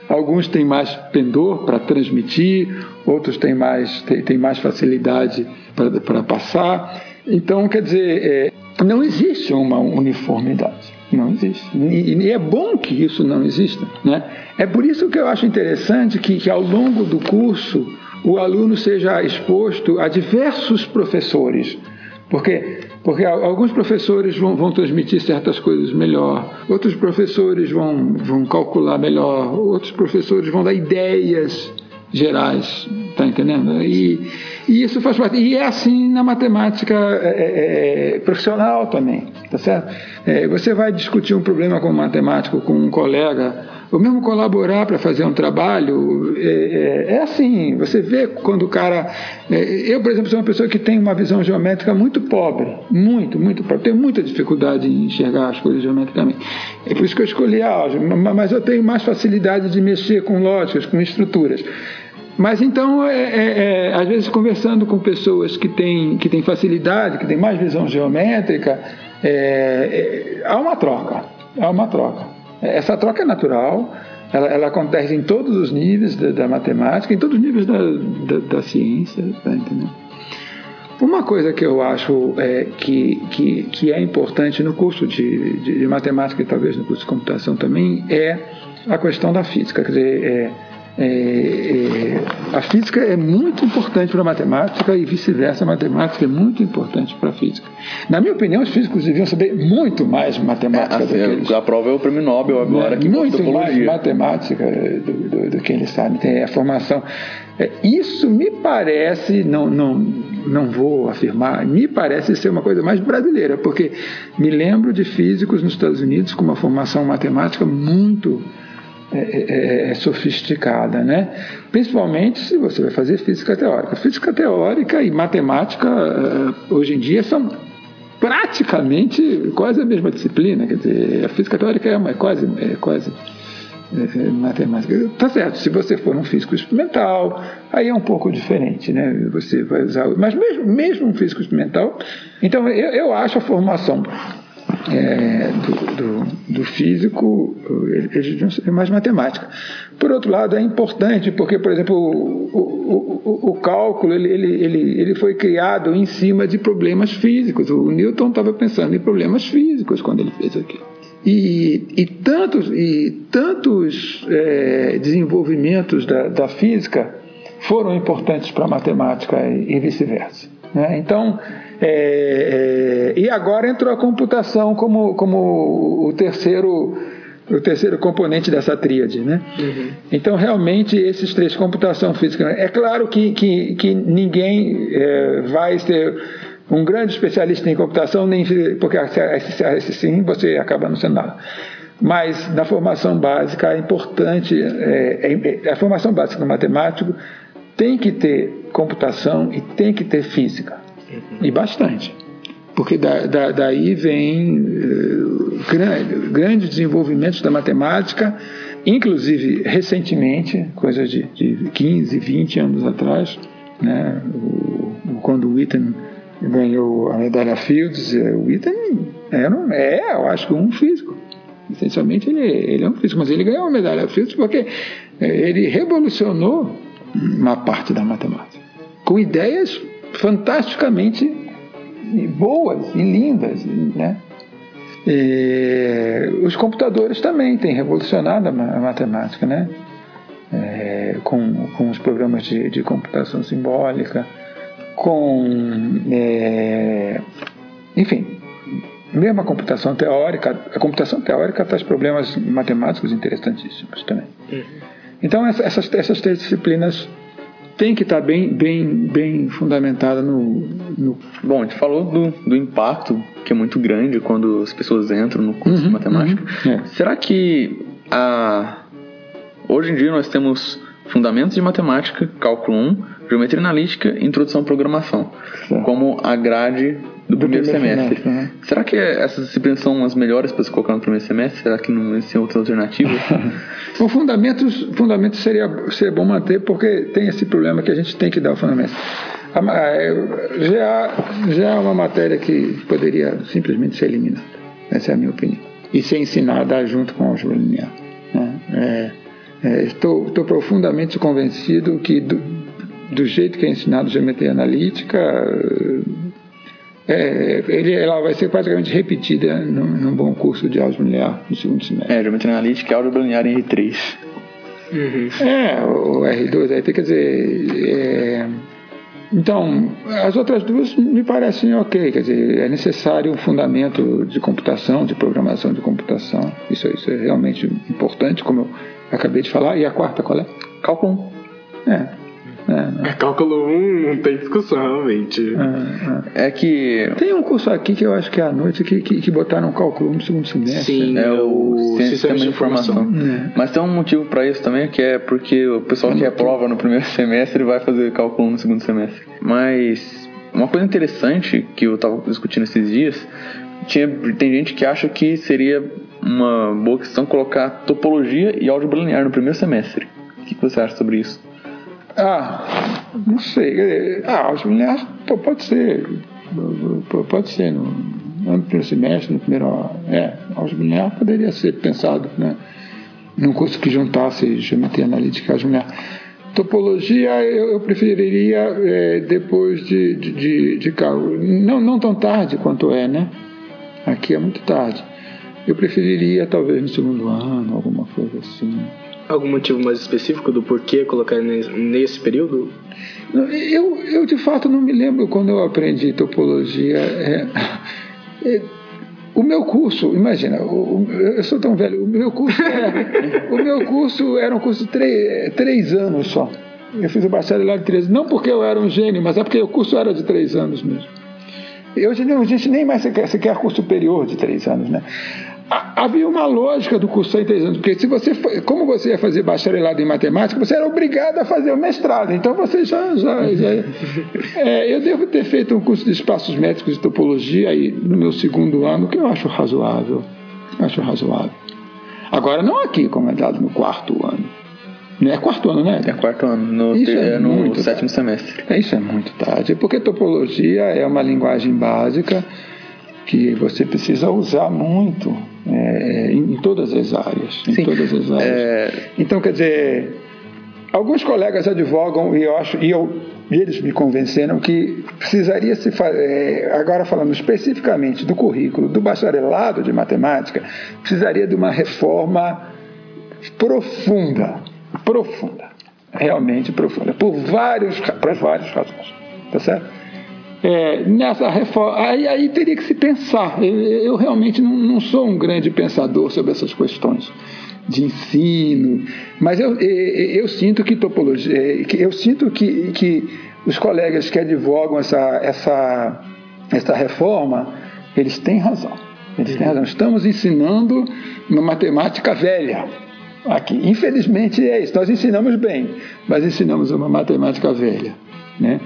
Alguns têm mais pendor para transmitir, outros têm mais facilidade para passar. Então, quer dizer, não existe uma uniformidade. Não existe. E é bom que isso não exista, né? É por isso que eu acho interessante que ao longo do curso o aluno seja exposto a diversos professores. Porque alguns professores vão transmitir certas coisas melhor, outros professores vão calcular melhor, outros professores vão dar ideias gerais, tá entendendo? E isso faz parte. E é assim na matemática profissional também, tá certo? Você vai discutir um problema com um matemático, com um colega, ou mesmo colaborar para fazer um trabalho, é assim, você vê quando o cara... eu, por exemplo, sou uma pessoa que tem uma visão geométrica muito pobre, muito pobre, tenho muita dificuldade em enxergar as coisas geometricamente. É por isso que eu escolhi a álgebra, mas eu tenho mais facilidade de mexer com lógicas, com estruturas. Mas então, às vezes, conversando com pessoas que têm facilidade, que têm mais visão geométrica, há uma troca. Essa troca é natural, ela acontece em todos os níveis da matemática, em todos os níveis da ciência, tá entendendo? Uma coisa que eu acho que é importante no curso de matemática e talvez no curso de computação também é a questão da física. Quer dizer, a física é muito importante para a matemática e vice-versa, a matemática é muito importante para a física. Na minha opinião, os físicos deviam saber muito mais matemática do que eles. A prova é o prêmio Nobel agora, que muito mais matemática do que eles sabem. Tem a formação. Isso me parece, não vou afirmar, me parece ser uma coisa mais brasileira, porque me lembro de físicos nos Estados Unidos com uma formação matemática muito sofisticada, né? Principalmente se você vai fazer física teórica. Física teórica e matemática hoje em dia são praticamente quase a mesma disciplina. Quer dizer, a física teórica é quase matemática. Tá certo, se você for um físico experimental, aí é um pouco diferente, né? Você vai usar, mas mesmo um físico experimental. Então eu acho a formação do físico, eles deviam ser mais matemática. Por outro lado, é importante porque, por exemplo, o cálculo ele foi criado em cima de problemas físicos. O Newton estava pensando em problemas físicos quando ele fez aquilo. E tantos desenvolvimentos da física foram importantes para a matemática e vice-versa, né? Então, e agora entrou a computação como o terceiro componente dessa tríade, né? Uhum. Então, realmente, esses três, computação, física... É claro que ninguém vai ser um grande especialista em computação, porque assim você acaba não sendo nada. Mas, na formação básica, é importante... a formação básica do matemático tem que ter computação e tem que ter física. E bastante. Porque daí vem grandes desenvolvimentos da matemática, inclusive recentemente, coisa de 15, 20 anos atrás, né? Quando o Witten ganhou a medalha Fields, o Witten eu acho que um físico. Essencialmente ele é um físico, mas ele ganhou a medalha Fields porque ele revolucionou uma parte da matemática, com ideias fantasticamente boas e lindas, né? Os computadores também têm revolucionado a matemática, né? Com os programas de computação simbólica, enfim, mesmo a computação teórica traz problemas matemáticos interessantíssimos também. Então essas três disciplinas tem que estar bem fundamentada no... Bom, a gente falou do impacto, que é muito grande quando as pessoas entram no curso de matemática. Será que hoje em dia nós temos fundamentos de matemática, cálculo 1, geometria analítica e introdução à programação, como a grade do primeiro semestre. Será que essas disciplinas são as melhores para se colocar no primeiro semestre? Será que não existem outras alternativas? O fundamentos seria bom manter, porque tem esse problema que a gente tem que dar o fundamento. Já é uma matéria que poderia simplesmente ser eliminada. Essa é a minha opinião. E ser ensinada junto com o álgebra linear, né? Estou profundamente convencido que do jeito que é ensinado geometria analítica, ela vai ser praticamente repetida num bom curso de álgebra linear no segundo semestre. Geometria analítica e álgebra linear em R3. O R2 aí, quer dizer... Então, as outras duas me parecem ok, quer dizer, é necessário um fundamento de computação, de programação de computação. Isso é realmente importante, como eu acabei de falar. E a quarta qual é? Cálculo 1. Cálculo 1 não tem discussão, realmente. É que... Tem um curso aqui que eu acho que é à noite que botaram cálculo 1 no segundo semestre. Sim, é o sistema de informação. Mas tem um motivo para isso também, que é porque o pessoal que reprova no primeiro semestre vai fazer cálculo 1 no segundo semestre. Mas uma coisa interessante que eu estava discutindo esses dias, tem gente que acha que seria uma boa questão colocar topologia e álgebra linear no primeiro semestre. O que você acha sobre isso? Não sei. Álgebra linear pode ser no primeiro semestre, no primeiro... álgebra linear poderia ser pensado, né, num curso que juntasse geometria analítica e álgebra linear. Topologia eu preferiria depois de cálculo. Não tão tarde quanto né? Aqui é muito tarde. Eu preferiria talvez no segundo ano, alguma coisa assim. Algum motivo mais específico do porquê colocar nesse período? Eu de fato não me lembro quando eu aprendi topologia. O meu curso, imagina, eu sou tão velho, o meu curso era um curso de 3 anos só. Eu fiz o bacharelado de 3 anos, não porque eu era um gênio, mas é porque o curso era de 3 anos mesmo. E hoje a gente nem mais sequer curso superior de 3 anos, né? Havia uma lógica do curso em 3 anos, porque como você ia fazer bacharelado em matemática, você era obrigado a fazer o mestrado, então você já eu devo ter feito um curso de espaços métricos e topologia aí no meu segundo ano, que eu acho razoável. Agora não aqui, como é dado no quarto ano. Não é quarto ano, né? É quarto ano, no sétimo semestre. Isso é muito tarde, porque topologia é uma linguagem básica que você precisa usar muito em todas as áreas. Então, quer dizer, alguns colegas advogam, e eles me convenceram que precisaria se fazer, agora falando especificamente do currículo do bacharelado de matemática, precisaria de uma reforma profunda, realmente profunda, por várias razões, tá certo? Nessa reforma, aí teria que se pensar. Eu realmente não sou um grande pensador sobre essas questões de ensino, mas eu sinto que topologia, eu sinto que os colegas que advogam essa reforma, eles têm razão. Estamos ensinando uma matemática velha aqui. Infelizmente é isso. Nós ensinamos bem, mas ensinamos uma matemática velha, né?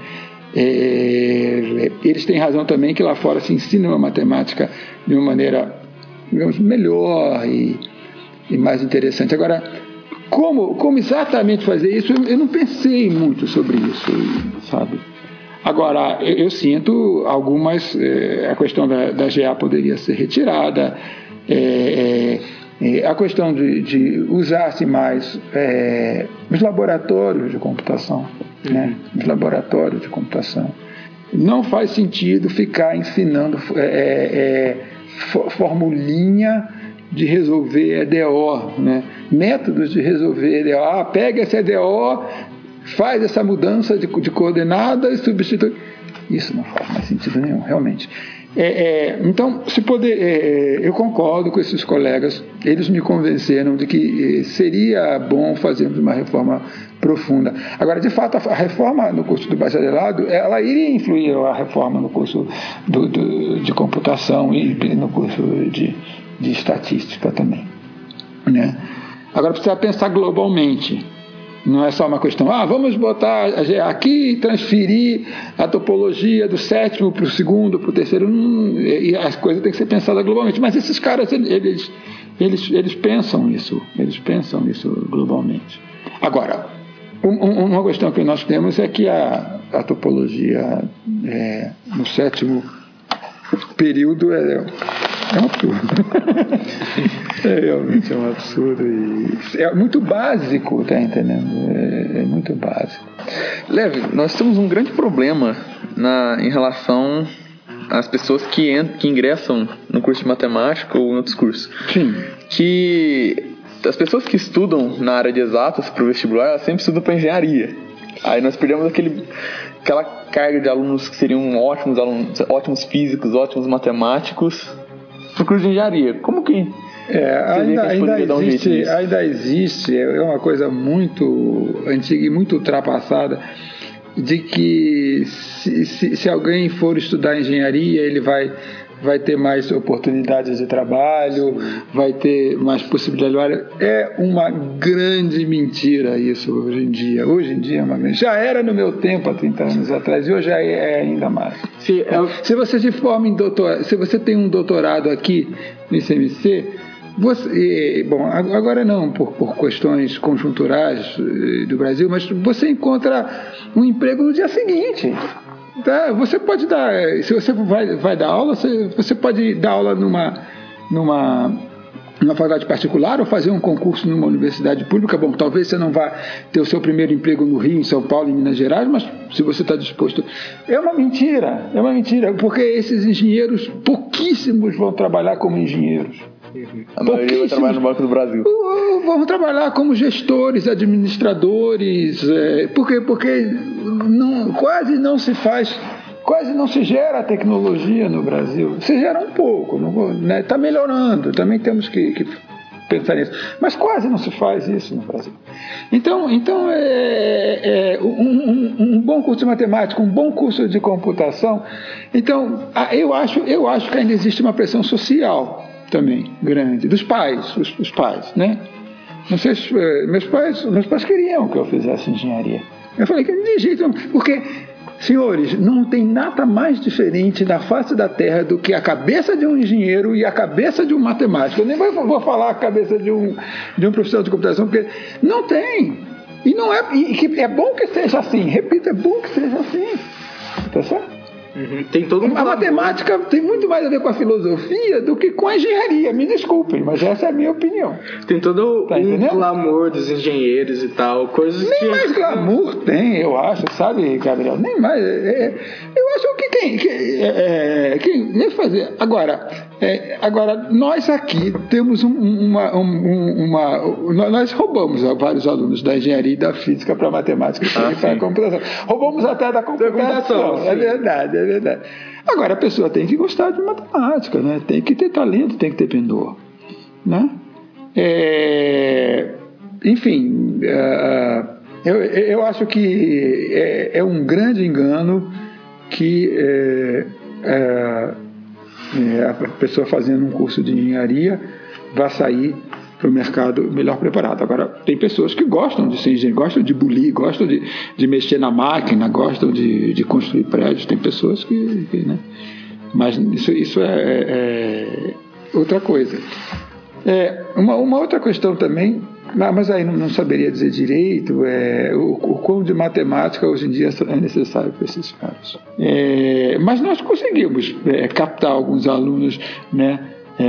Eles têm razão também que lá fora se ensina uma matemática de uma maneira, digamos, melhor e mais interessante. Agora, como exatamente fazer isso, eu não pensei muito sobre isso, sabe? Agora, eu sinto algumas... a questão da GA poderia ser retirada, a questão de usar-se mais os laboratórios de computação, né? Os laboratórios de computação. Não faz sentido ficar ensinando formulinha de resolver EDO, né? Métodos de resolver EDO. Pega esse EDO, faz essa mudança de coordenada e substitui. Isso não faz mais sentido nenhum, realmente. Então, se puder, eu concordo com esses colegas, eles me convenceram de que seria bom fazermos uma reforma profunda. Agora, de fato, a reforma no curso do bacharelado, ela iria influir a reforma no curso de computação e no curso de estatística também, né? Agora, precisa pensar globalmente. Não é só uma questão, vamos botar a GA aqui e transferir a topologia do sétimo para o segundo, para o terceiro, e as coisas têm que ser pensadas globalmente. Mas esses caras, eles pensam isso globalmente. Agora, uma questão que nós temos é que a topologia no sétimo período É um absurdo. Realmente é um absurdo. E é muito básico, tá entendendo? É muito básico. Levi, nós temos um grande problema em relação às pessoas que ingressam no curso de matemática ou em outros cursos. Sim. Que as pessoas que estudam na área de exatas para o vestibular, elas sempre estudam para engenharia. Aí nós perdemos aquela carga de alunos que seriam ótimos alunos, ótimos físicos, ótimos matemáticos para o curso de engenharia. Como que ainda existe, é uma coisa muito antiga e muito ultrapassada, de que se alguém for estudar engenharia, ele vai ter mais oportunidades de trabalho, vai ter mais possibilidades. É uma grande mentira isso hoje em dia. Hoje em dia é uma mentira. Já era no meu tempo, há 30 anos atrás, e hoje é ainda mais. Se você se forma em doutorado, se você tem um doutorado aqui no ICMC, agora não, por questões conjunturais do Brasil, mas você encontra um emprego no dia seguinte. Tá, você pode dar, se você vai dar aula, você pode dar aula numa faculdade particular ou fazer um concurso numa universidade pública. Bom, talvez você não vá ter o seu primeiro emprego no Rio, em São Paulo, em Minas Gerais, mas se você está disposto... É uma mentira, porque esses engenheiros, pouquíssimos vão trabalhar como engenheiros. A maioria vai trabalhar no Banco do Brasil. Vão trabalhar como gestores, administradores, porque quase não se gera tecnologia no Brasil. Se gera um pouco, né? Está melhorando, também temos que pensar nisso, mas quase não se faz isso no Brasil. Então um bom curso de matemática, um bom curso de computação. Então eu acho que ainda existe uma pressão social também grande dos pais, os pais, né? Não sei se meus pais queriam que eu fizesse engenharia. Eu falei que de jeito não, porque, senhores, não tem nada mais diferente na face da Terra do que a cabeça de um engenheiro e a cabeça de um matemático. Eu nem vou falar a cabeça de um profissional de computação, porque não tem. E não é, é bom que seja assim. Repito, é bom que seja assim. Tá certo? Tem todo um a matemática tem muito mais a ver com a filosofia do que com a engenharia, me desculpem, mas essa é a minha opinião. Tem todo um glamour dos engenheiros e tal, coisas nem que... Nem mais glamour tem, eu acho, sabe, Gabriel? Nem mais. Eu acho que quem deve fazer. Agora, nós aqui temos nós roubamos vários alunos da engenharia e da física para matemática e para a computação. Roubamos até da computação, é verdade. Agora, a pessoa tem que gostar de matemática, né? Tem que ter talento, tem que ter pendor, né? Enfim, eu acho que é um grande engano que a pessoa fazendo um curso de engenharia vai sair para o mercado melhor preparado. Agora, tem pessoas que gostam de ser engenheiro, gostam de bulir, gostam de mexer na máquina, gostam de construir prédios. Tem pessoas que né? Mas isso é outra coisa. Uma outra questão também, mas aí não saberia dizer direito, o quão de matemática hoje em dia é necessário para esses caras. Mas nós conseguimos captar alguns alunos, né?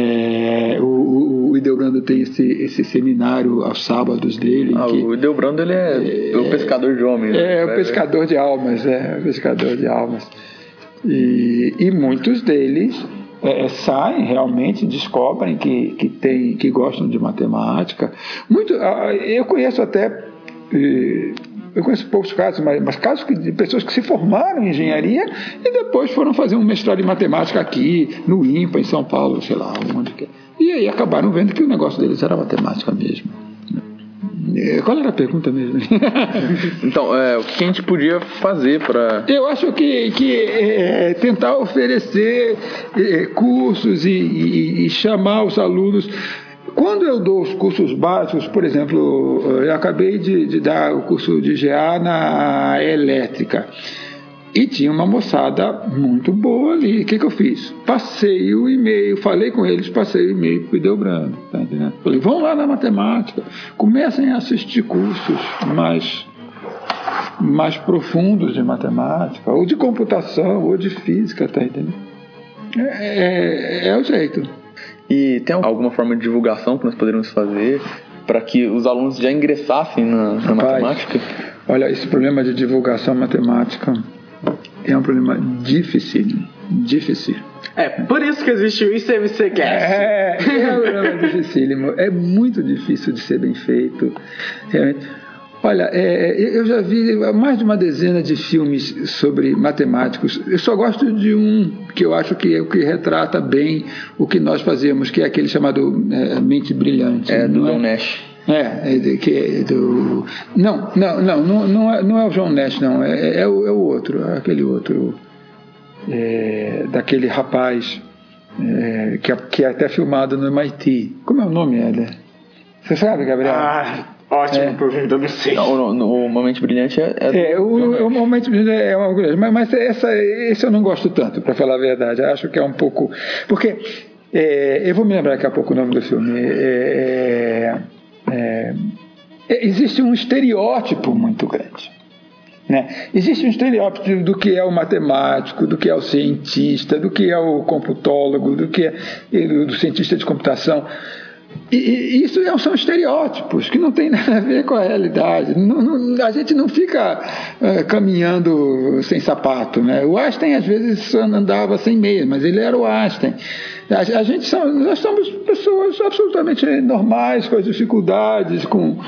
O Ideobrando tem esse seminário aos sábados dele. O Ideobrando ele é o pescador de homens. O pescador de almas, o pescador de almas. E muitos deles saem realmente, descobrem que gostam de matemática. Eu conheço poucos casos, mas casos de pessoas que se formaram em engenharia e depois foram fazer um mestrado em matemática aqui, no INPA, em São Paulo, sei lá, onde que é. E aí acabaram vendo que o negócio deles era matemática mesmo. Qual era a pergunta mesmo? Então, o que a gente podia fazer para... Eu acho que tentar oferecer cursos e chamar os alunos. Quando eu dou os cursos básicos, por exemplo, eu acabei de dar o curso de GA na elétrica e tinha uma moçada muito boa ali. O que eu fiz? Passei o e-mail, falei com eles, passei o e-mail para o Ideobrando, tá entendendo? Falei, vão lá na matemática, comecem a assistir cursos mais profundos de matemática, ou de computação, ou de física, tá entendendo? É o jeito. E tem alguma forma de divulgação que nós poderíamos fazer para que os alunos já ingressassem na matemática? Olha, esse problema de divulgação matemática é um problema difícil. Por isso que existe o ICMCcast. É um problema dificílimo. É muito difícil de ser bem feito. Realmente. Olha, eu já vi mais de uma dezena de filmes sobre matemáticos. Eu só gosto de um que eu acho que é o que retrata bem o que nós fazemos, que é aquele chamado Mente Brilhante. Do John Nash. Não é o John Nash, não. É o outro, aquele outro, daquele rapaz que é até filmado no MIT. Como é o nome, Éder? Você sabe, Gabriel? Ótimo, pergunta, eu não sei. O Momento Brilhante o Momento Brilhante é uma coisa, mas esse eu não gosto tanto, para falar a verdade. Acho que é um pouco. Porque eu vou me lembrar daqui a pouco o nome do filme. Existe um estereótipo muito grande. Né? Existe um estereótipo do que é o matemático, do que é o cientista, do que é o computólogo, do que é do cientista de computação. E isso são estereótipos que não tem nada a ver com a realidade. A gente não fica caminhando sem sapato, né? O Einstein às vezes andava sem meia, mas ele era o Einstein. Nós somos pessoas absolutamente normais, com as dificuldades,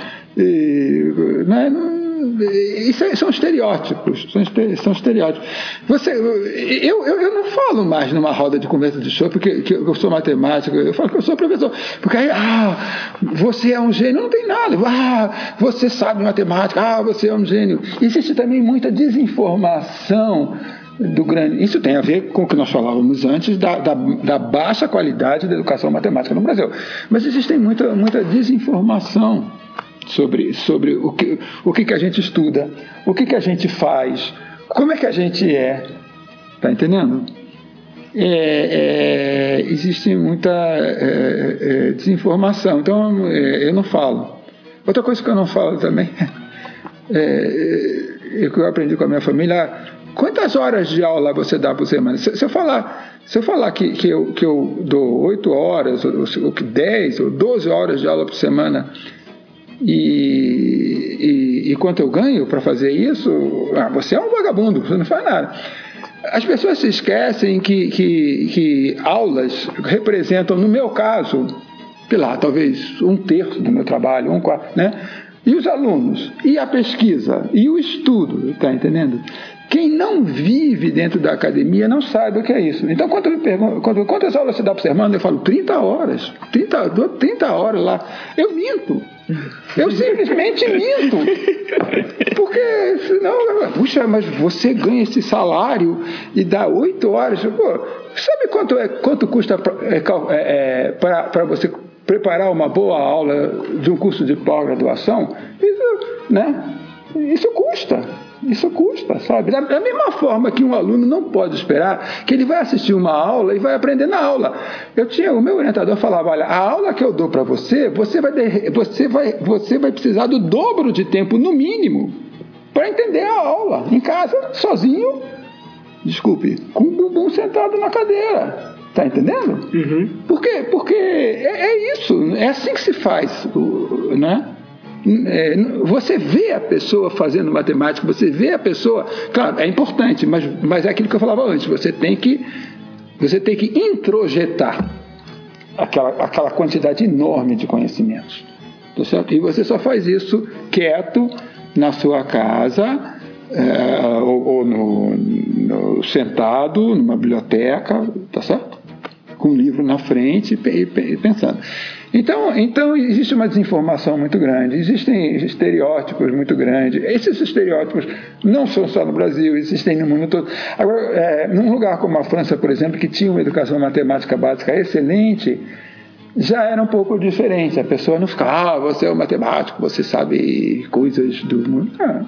né? Isso são estereótipos. São estereótipos. Eu não falo mais numa roda de conversa de show porque eu sou matemático, eu falo que eu sou professor. Porque aí, você é um gênio. Não tem nada. Você sabe matemática. Você é um gênio. Existe também muita desinformação do grande. Isso tem a ver com o que nós falávamos antes da baixa qualidade da educação matemática no Brasil. Mas existe muita desinformação sobre o que a gente estuda, o que a gente faz, como é que a gente é. Tá entendendo? Existe muita desinformação. Então eu não falo. Outra coisa que eu não falo também é que eu aprendi com a minha família. Quantas horas de aula você dá por semana? Se eu falar que eu dou 8 horas, ou 10 ou 12 horas de aula por semana, e quanto eu ganho para fazer isso, você é um vagabundo, você não faz nada. As pessoas se esquecem que aulas representam, no meu caso, talvez 1/3 do meu trabalho, 1/4, né? E os alunos, e a pesquisa, e o estudo, tá entendendo? Quem não vive dentro da academia não sabe o que é isso. Então, quando me perguntam quantas aulas você dá por semana, eu falo 30 horas. 30 horas lá. Eu minto. Eu simplesmente minto. Porque senão, puxa, mas você ganha esse salário e dá 8 horas. Pô, sabe quanto custa para você preparar uma boa aula de um curso de pós-graduação? Isso custa, sabe? Da mesma forma que um aluno não pode esperar que ele vai assistir uma aula e vai aprender na aula. O meu orientador falava, olha, a aula que eu dou para você vai precisar do dobro de tempo, no mínimo, para entender a aula, em casa, sozinho, com o bumbum sentado na cadeira. Tá entendendo? Uhum. Por quê? Porque é isso, é assim que se faz, né? Você vê a pessoa fazendo matemática, você vê a pessoa, claro, é importante, mas é aquilo que eu falava antes, você tem que introjetar aquela quantidade enorme de conhecimentos, tá certo? E você só faz isso quieto na sua casa, ou sentado numa biblioteca, tá certo? Com um livro na frente e pensando. Então existe uma desinformação muito grande, existem estereótipos muito grandes. Esses estereótipos não são só no Brasil, existem no mundo todo. Agora, num lugar como a França, por exemplo, que tinha uma educação matemática básica excelente, já era um pouco diferente. A pessoa não fica, você é um matemático, você sabe coisas do mundo.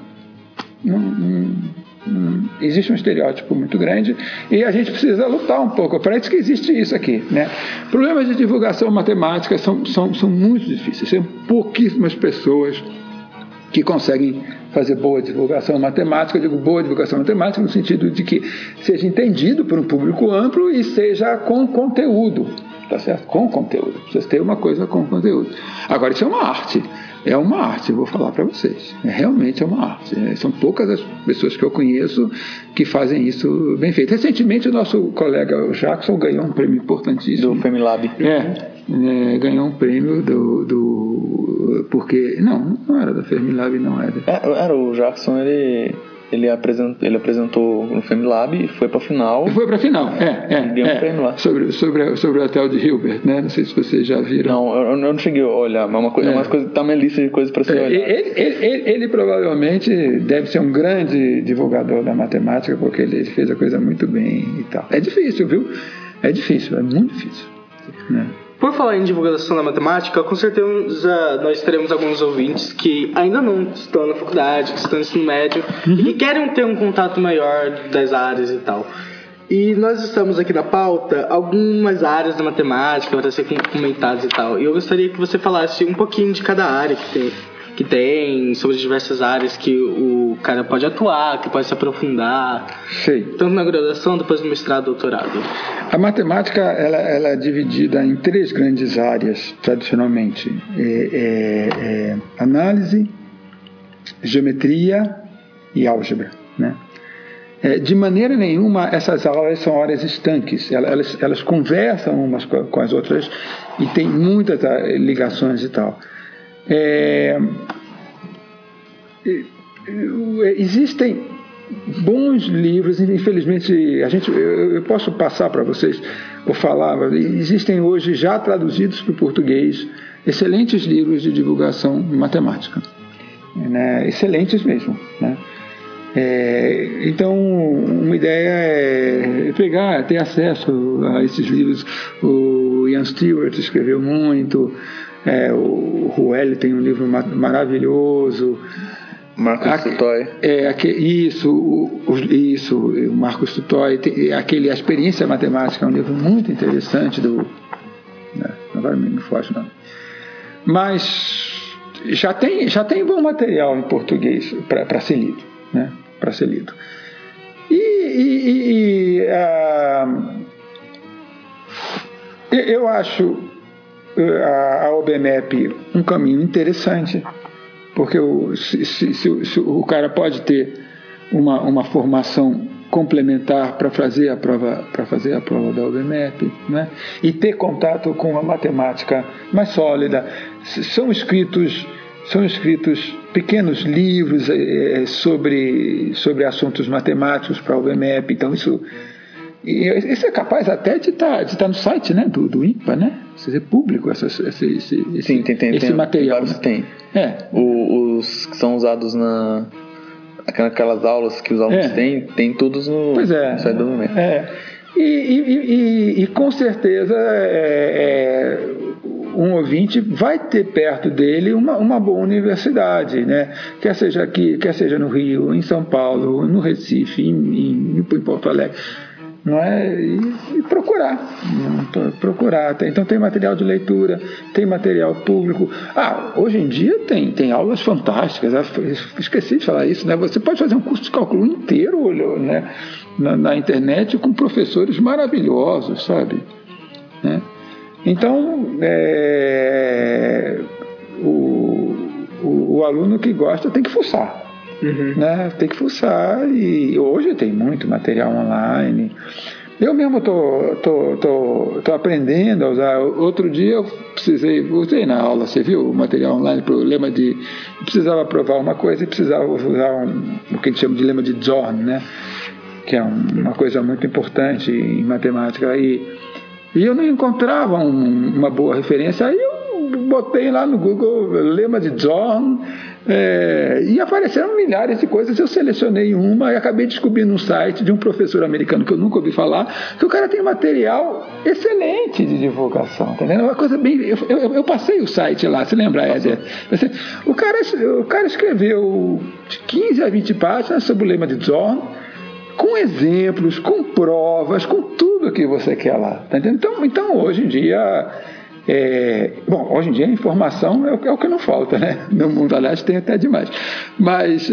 Existe um estereótipo muito grande e a gente precisa lutar um pouco. Parece que existe isso aqui, né? Problemas de divulgação matemática são muito difíceis. São pouquíssimas pessoas que conseguem fazer boa divulgação matemática. Eu digo boa divulgação matemática no sentido de que seja entendido por um público amplo e seja com conteúdo. tá certo? Com conteúdo. Precisa ter uma coisa com conteúdo. Agora, isso é uma arte. É uma arte, eu vou falar para vocês. Realmente é uma arte. São poucas as pessoas que eu conheço que fazem isso bem feito. Recentemente, o nosso colega Jackson ganhou um prêmio importantíssimo. Do Femilab. Ganhou um prêmio porque... Não era da Femilab, não era. Era o Jackson, ele apresentou no Femilab e foi pra final. Foi pra final, Ganhou um prêmio lá. Sobre o hotel de Hilbert, né? Não sei se vocês já viram. Não, eu não cheguei a olhar, mas uma coisa, tá na minha lista de coisas pra ser olhada. Ele provavelmente deve ser um grande divulgador da matemática, porque ele fez a coisa muito bem e tal. É difícil, viu? É difícil, é muito difícil, né? Por falar em divulgação da matemática, com certeza nós teremos alguns ouvintes que ainda não estão na faculdade, que estão no ensino médio, e que querem ter um contato maior das áreas e tal. E nós estamos aqui na pauta algumas áreas da matemática para ser comentadas e tal. E eu gostaria que você falasse um pouquinho de cada área que tem, sobre as diversas áreas que o cara pode atuar, que pode se aprofundar. Sei. Tanto na graduação, depois no mestrado, doutorado. A matemática ela é dividida em 3 grandes áreas, tradicionalmente. Análise, geometria e álgebra, né? De maneira nenhuma essas aulas são horas estanques, elas conversam umas com as outras e tem muitas ligações e tal. Existem bons livros, infelizmente eu posso passar para vocês ou falar, existem hoje já traduzidos para o português excelentes livros de divulgação de matemática, né? Excelentes mesmo, né? Então uma ideia é ter acesso a esses livros. O Ian Stewart escreveu muito, o Ruel tem um livro maravilhoso, Marcos Tutoy. O Marcos Tutoy, A Experiência Matemática, é um livro muito interessante agora me foge o nome. Mas já tem bom material em português para ser lido, né? Para ser lido. Eu acho a OBMEP um caminho interessante, porque se o cara pode ter uma formação complementar para fazer a prova da OBMEP, né? E ter contato com uma matemática mais sólida. São escritos pequenos livros sobre assuntos matemáticos para a OBMEP. Então isso é capaz até de estar no site, né, do INPA, né? Ser público esse material. Tem. Os que são usados aquelas aulas que os alunos tem todos no site do OBMEP. E com certeza um ouvinte vai ter perto dele uma boa universidade, né? Quer seja aqui, quer seja no Rio, em São Paulo, no Recife, em Porto Alegre, não é? E procurar. Então tem material de leitura, tem material público. Hoje em dia tem aulas fantásticas. Esqueci de falar isso, né? Você pode fazer um curso de cálculo inteiro, né, na internet com professores maravilhosos, sabe? Né? Então o aluno que gosta tem que fuçar. Né? Tem que fuçar, e hoje tem muito material online. Eu mesmo tô aprendendo a usar. Outro dia eu usei na aula, você viu o material online, problema de precisava provar uma coisa e precisava usar o que a gente chama de lema de Zorn, né? Que é uma coisa muito importante em matemática, e eu não encontrava uma boa referência. Aí eu botei lá no Google lema de Zorn, e apareceram milhares de coisas. Eu selecionei uma e acabei descobrindo um site de um professor americano que eu nunca ouvi falar, que o cara tem material excelente de divulgação, tá vendo? Uma coisa bem... Eu passei o site lá, você lembra, Éder? O cara escreveu de 15 a 20 páginas sobre o lema de Zorn, com exemplos, com provas, com tudo que você quer lá, tá entendendo? Então hoje em dia... hoje em dia a informação é o que não falta, né? No mundo, aliás, tem até demais. Mas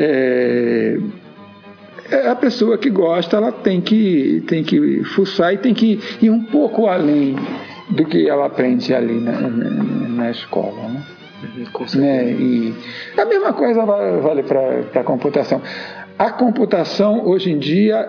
a pessoa que gosta, ela tem que fuçar e tem que ir um pouco além do que ela aprende ali na escola, né? Com certeza. E a mesma coisa vale para a computação. A computação, hoje em dia,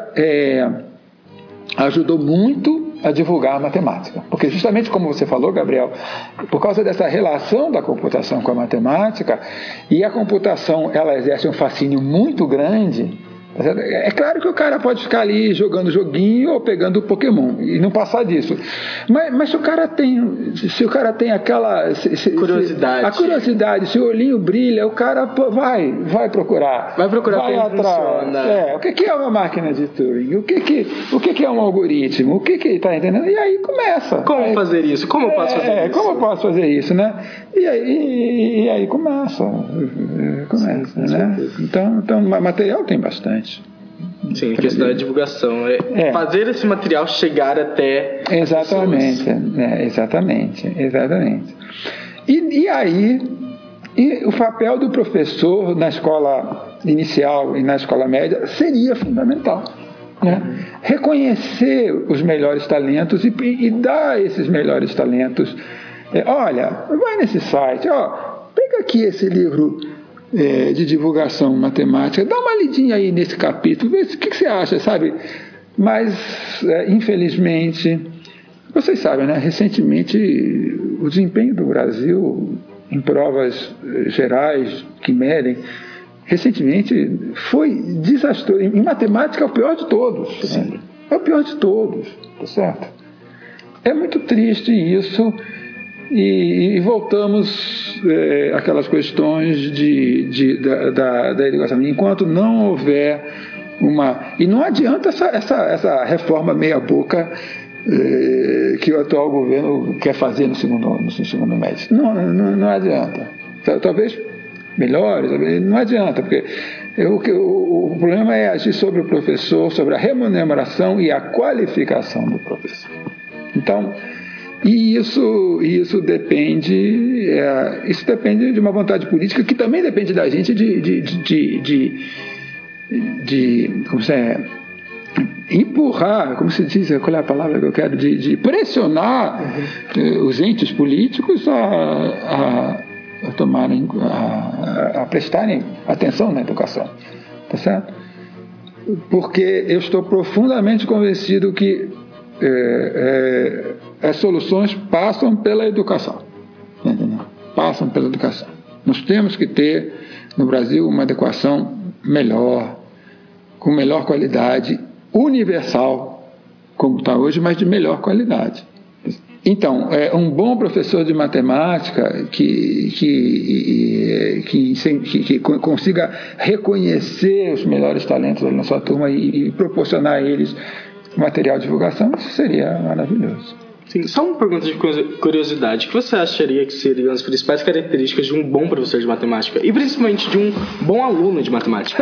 ajudou muito a divulgar a matemática. Porque justamente como você falou, Gabriel, por causa dessa relação da computação com a matemática, e a computação ela exerce um fascínio muito grande. É claro que o cara pode ficar ali jogando joguinho ou pegando Pokémon e não passar disso. Mas se o cara tem aquela curiosidade, a curiosidade, se o olhinho brilha, o cara vai procurar. Vai procurar vai como funciona. O que é uma máquina de Turing? O que é um algoritmo? O que está entendendo? E aí começa. Como fazer isso? Como eu posso fazer isso? Como eu posso fazer isso, né? E aí começa, né? Então material tem bastante. Sim, a questão da divulgação. Fazer esse material chegar até exatamente, exatamente. E aí, o papel do professor na escola inicial e na escola média seria fundamental. Né? Reconhecer os melhores talentos e dar esses melhores talentos. Olha, vai nesse site, pega aqui esse livro de divulgação matemática, dá uma lidinha aí nesse capítulo, vê o que você acha, sabe? Mas, infelizmente, vocês sabem, né? Recentemente, o desempenho do Brasil em provas gerais que medem, recentemente foi desastroso. Em matemática é o pior de todos. Né? É o pior de todos, tá certo? É muito triste isso. E voltamos àquelas questões da educação. Enquanto não houver e não adianta essa reforma meia-boca que o atual governo quer fazer no segundo médio. Não adianta. Talvez melhore, não adianta, porque o problema é agir sobre o professor, sobre a remuneração e a qualificação do professor. Então, e isso depende de uma vontade política que também depende da gente empurrar, como se diz, qual é a palavra que eu quero, de pressionar os entes políticos a tomarem, a prestarem atenção na educação, tá certo? Porque eu estou profundamente convencido que as soluções passam pela educação. Entendeu? Passam pela educação. Nós temos que ter no Brasil uma adequação melhor, com melhor qualidade, universal, como está hoje, mas de melhor qualidade. Então, um bom professor de matemática que consiga reconhecer os melhores talentos ali na sua turma e proporcionar a eles material de divulgação, isso seria maravilhoso. Sim, só uma pergunta de curiosidade. O que você acharia que seriam as principais características de um bom professor de matemática? E principalmente de um bom aluno de matemática?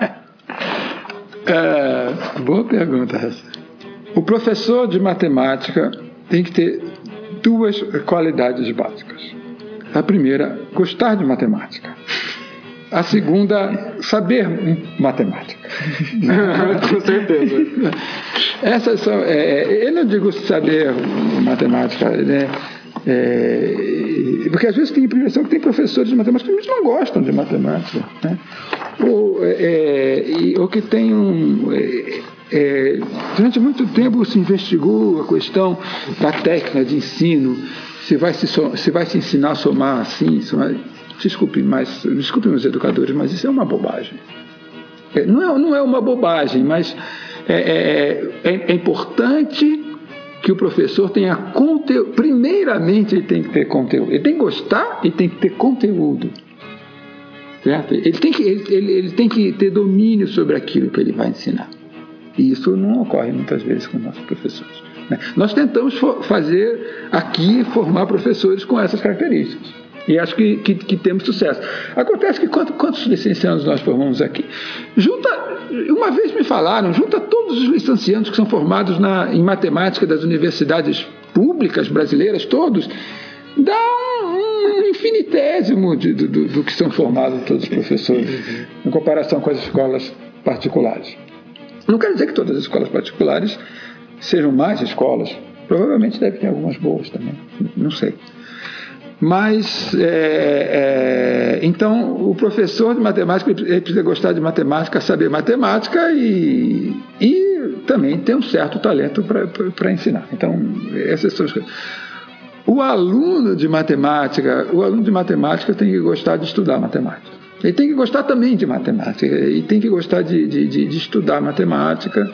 Boa pergunta essa. O professor de matemática tem que ter duas qualidades básicas. A primeira, gostar de matemática. A segunda, saber matemática. Com certeza. Essas são. Eu não digo saber matemática, né? Porque às vezes tem a impressão que tem professores de matemática que eles não gostam de matemática. Né? Ou que tem durante muito tempo se investigou a questão da técnica de ensino, se vai se ensinar a somar assim, desculpem os educadores, mas isso é uma bobagem. Não é uma bobagem, mas é importante que o professor tenha conteúdo. Primeiramente, ele tem que ter conteúdo. Ele tem que gostar e tem que ter conteúdo. Certo? Ele tem que ter domínio sobre aquilo que ele vai ensinar. E isso não ocorre muitas vezes com nossos professores. Né? Nós tentamos formar professores com essas características. E acho que temos sucesso. Acontece que quantos licenciados nós formamos aqui? Uma vez me falaram, junta todos os licenciados que são formados em matemática das universidades públicas brasileiras, todos, dá um infinitésimo do que são formados todos os professores, em comparação com as escolas particulares. Não quer dizer que todas as escolas particulares sejam más escolas, Provavelmente deve ter algumas boas também, não sei. Mas, então, o professor de matemática ele precisa gostar de matemática, saber matemática e também ter um certo talento para ensinar. Então, essas são as coisas. O aluno de matemática tem que gostar de estudar matemática. Ele tem que gostar também de matemática. Ele tem que gostar de estudar matemática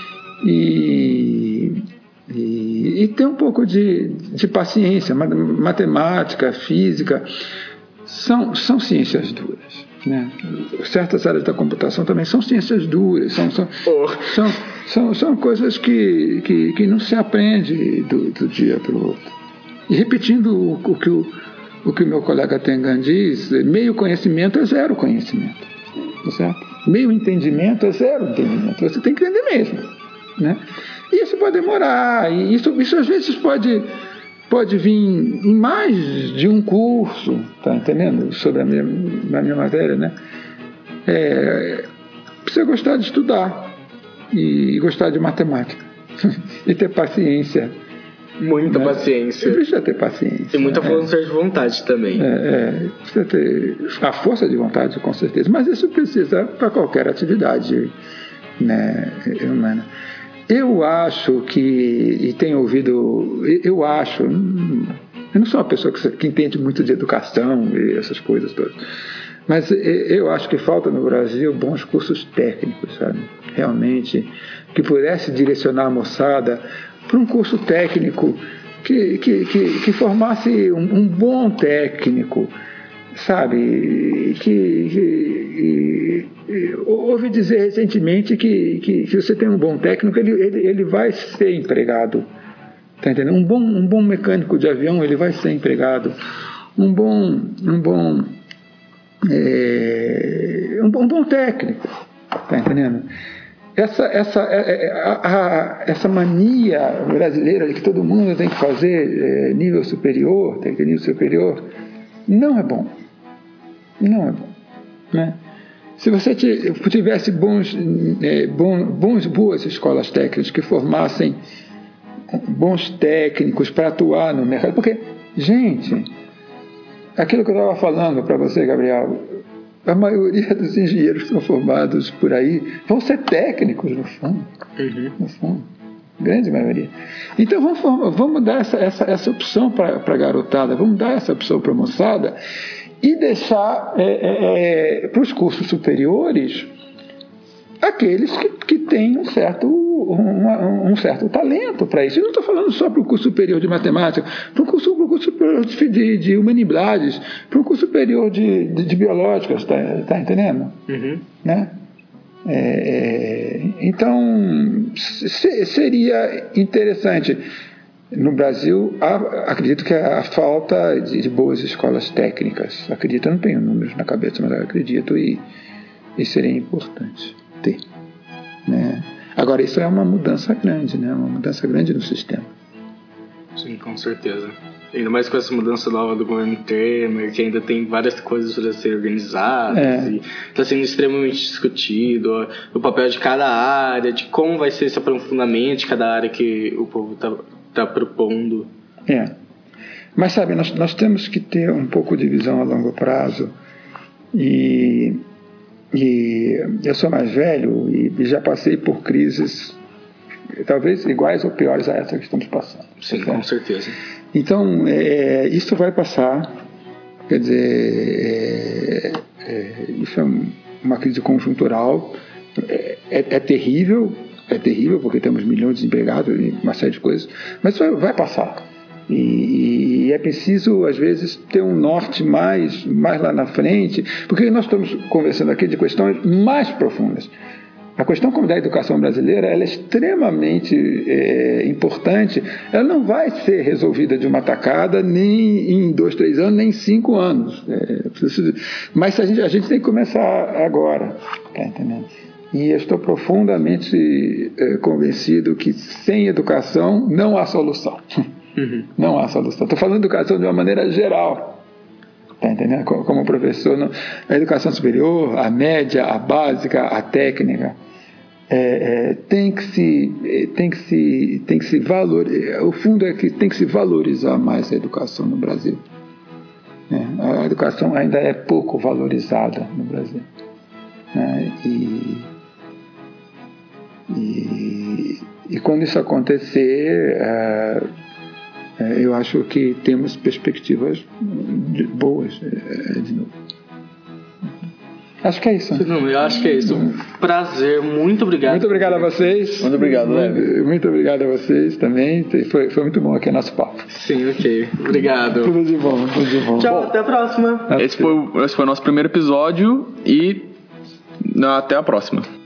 e ter um pouco de paciência. Matemática, física são ciências duras, né? Certas áreas da computação também são ciências duras, são coisas que não se aprende do dia para o outro. E repetindo o que o meu colega Tengan diz, meio conhecimento é zero conhecimento, tá certo? Meio entendimento é zero entendimento, você tem que entender mesmo, né? E isso pode demorar, e isso às vezes pode vir em mais de um curso, tá entendendo? Sobre a minha matéria, né? Precisa gostar de estudar e gostar de matemática e ter paciência. Muita paciência. Precisa ter paciência. E muita força de vontade também. Precisa ter a força de vontade, com certeza. Mas isso precisa para qualquer atividade, né, humana. Eu acho que, e tenho ouvido, eu não sou uma pessoa que entende muito de educação e essas coisas todas, mas eu acho que falta no Brasil bons cursos técnicos, sabe? Realmente, que pudesse direcionar a moçada para um curso técnico que formasse um bom técnico, sabe? Ouvi dizer recentemente que se você tem um bom técnico, ele vai ser empregado, tá entendendo? Um bom mecânico de avião, ele vai ser empregado. Um bom técnico, tá entendendo? Essa mania brasileira de que todo mundo tem que fazer nível superior, tem que ter nível superior, não é bom, né? Se você tivesse boas escolas técnicas que formassem bons técnicos para atuar no mercado, porque, gente, aquilo que eu estava falando para você, Gabriel, a maioria dos engenheiros que são formados por aí vão ser técnicos, no fundo. No fundo. Grande maioria. Então vamos dar essa opção para a garotada, vamos dar essa opção para a moçada e deixar para os cursos superiores aqueles que têm um certo talento para isso. Eu não estou falando só para o curso superior de matemática, para o curso superior de humanidades, para o curso superior de biológicas, tá entendendo? Né? Então, seria interessante. No Brasil, acredito que a falta de boas escolas técnicas, acredito, eu não tenho números na cabeça, mas acredito e seria importante ter, né? Agora, isso é uma mudança grande, né? Uma mudança grande no sistema. Sim, com certeza. Ainda mais com essa mudança nova do governo Temer, que ainda tem várias coisas para ser organizadas e está sendo extremamente discutido o papel de cada área, de como vai ser esse aprofundamento de cada área que o povo está propondo. Mas sabe, nós temos que ter um pouco de visão a longo prazo e eu sou mais velho e já passei por crises talvez iguais ou piores a essa que estamos passando. Sim, com certeza. Então, isso vai passar, quer dizer, isso é uma crise conjuntural, é terrível, porque temos milhões de desempregados e uma série de coisas, mas isso vai passar. E é preciso, às vezes, ter um norte mais lá na frente, porque nós estamos conversando aqui de questões mais profundas. A questão como da educação brasileira, ela é extremamente importante. Ela não vai ser resolvida de uma tacada nem em 2, 3 anos, nem em 5 anos. Mas a gente tem que começar agora, tá entendendo? E eu estou profundamente convencido que sem educação não há solução. Não há solução. Estou falando de educação de uma maneira geral. Tá entendendo? Como professor, a educação superior, a média, a básica, a técnica, tem que se valorizar. O fundo é que tem que se valorizar mais a educação no Brasil. A educação ainda é pouco valorizada no Brasil. E quando isso acontecer, eu acho que temos perspectivas boas de novo. Acho que é isso. Eu acho que é isso. Prazer, muito obrigado. Muito obrigado a vocês. Muito obrigado, Leves. Muito obrigado a vocês também. Foi muito bom aqui o nosso papo. Sim, ok. Obrigado. Tudo de bom, tudo de bom. Tchau, até a próxima. Esse foi o nosso primeiro episódio e até a próxima.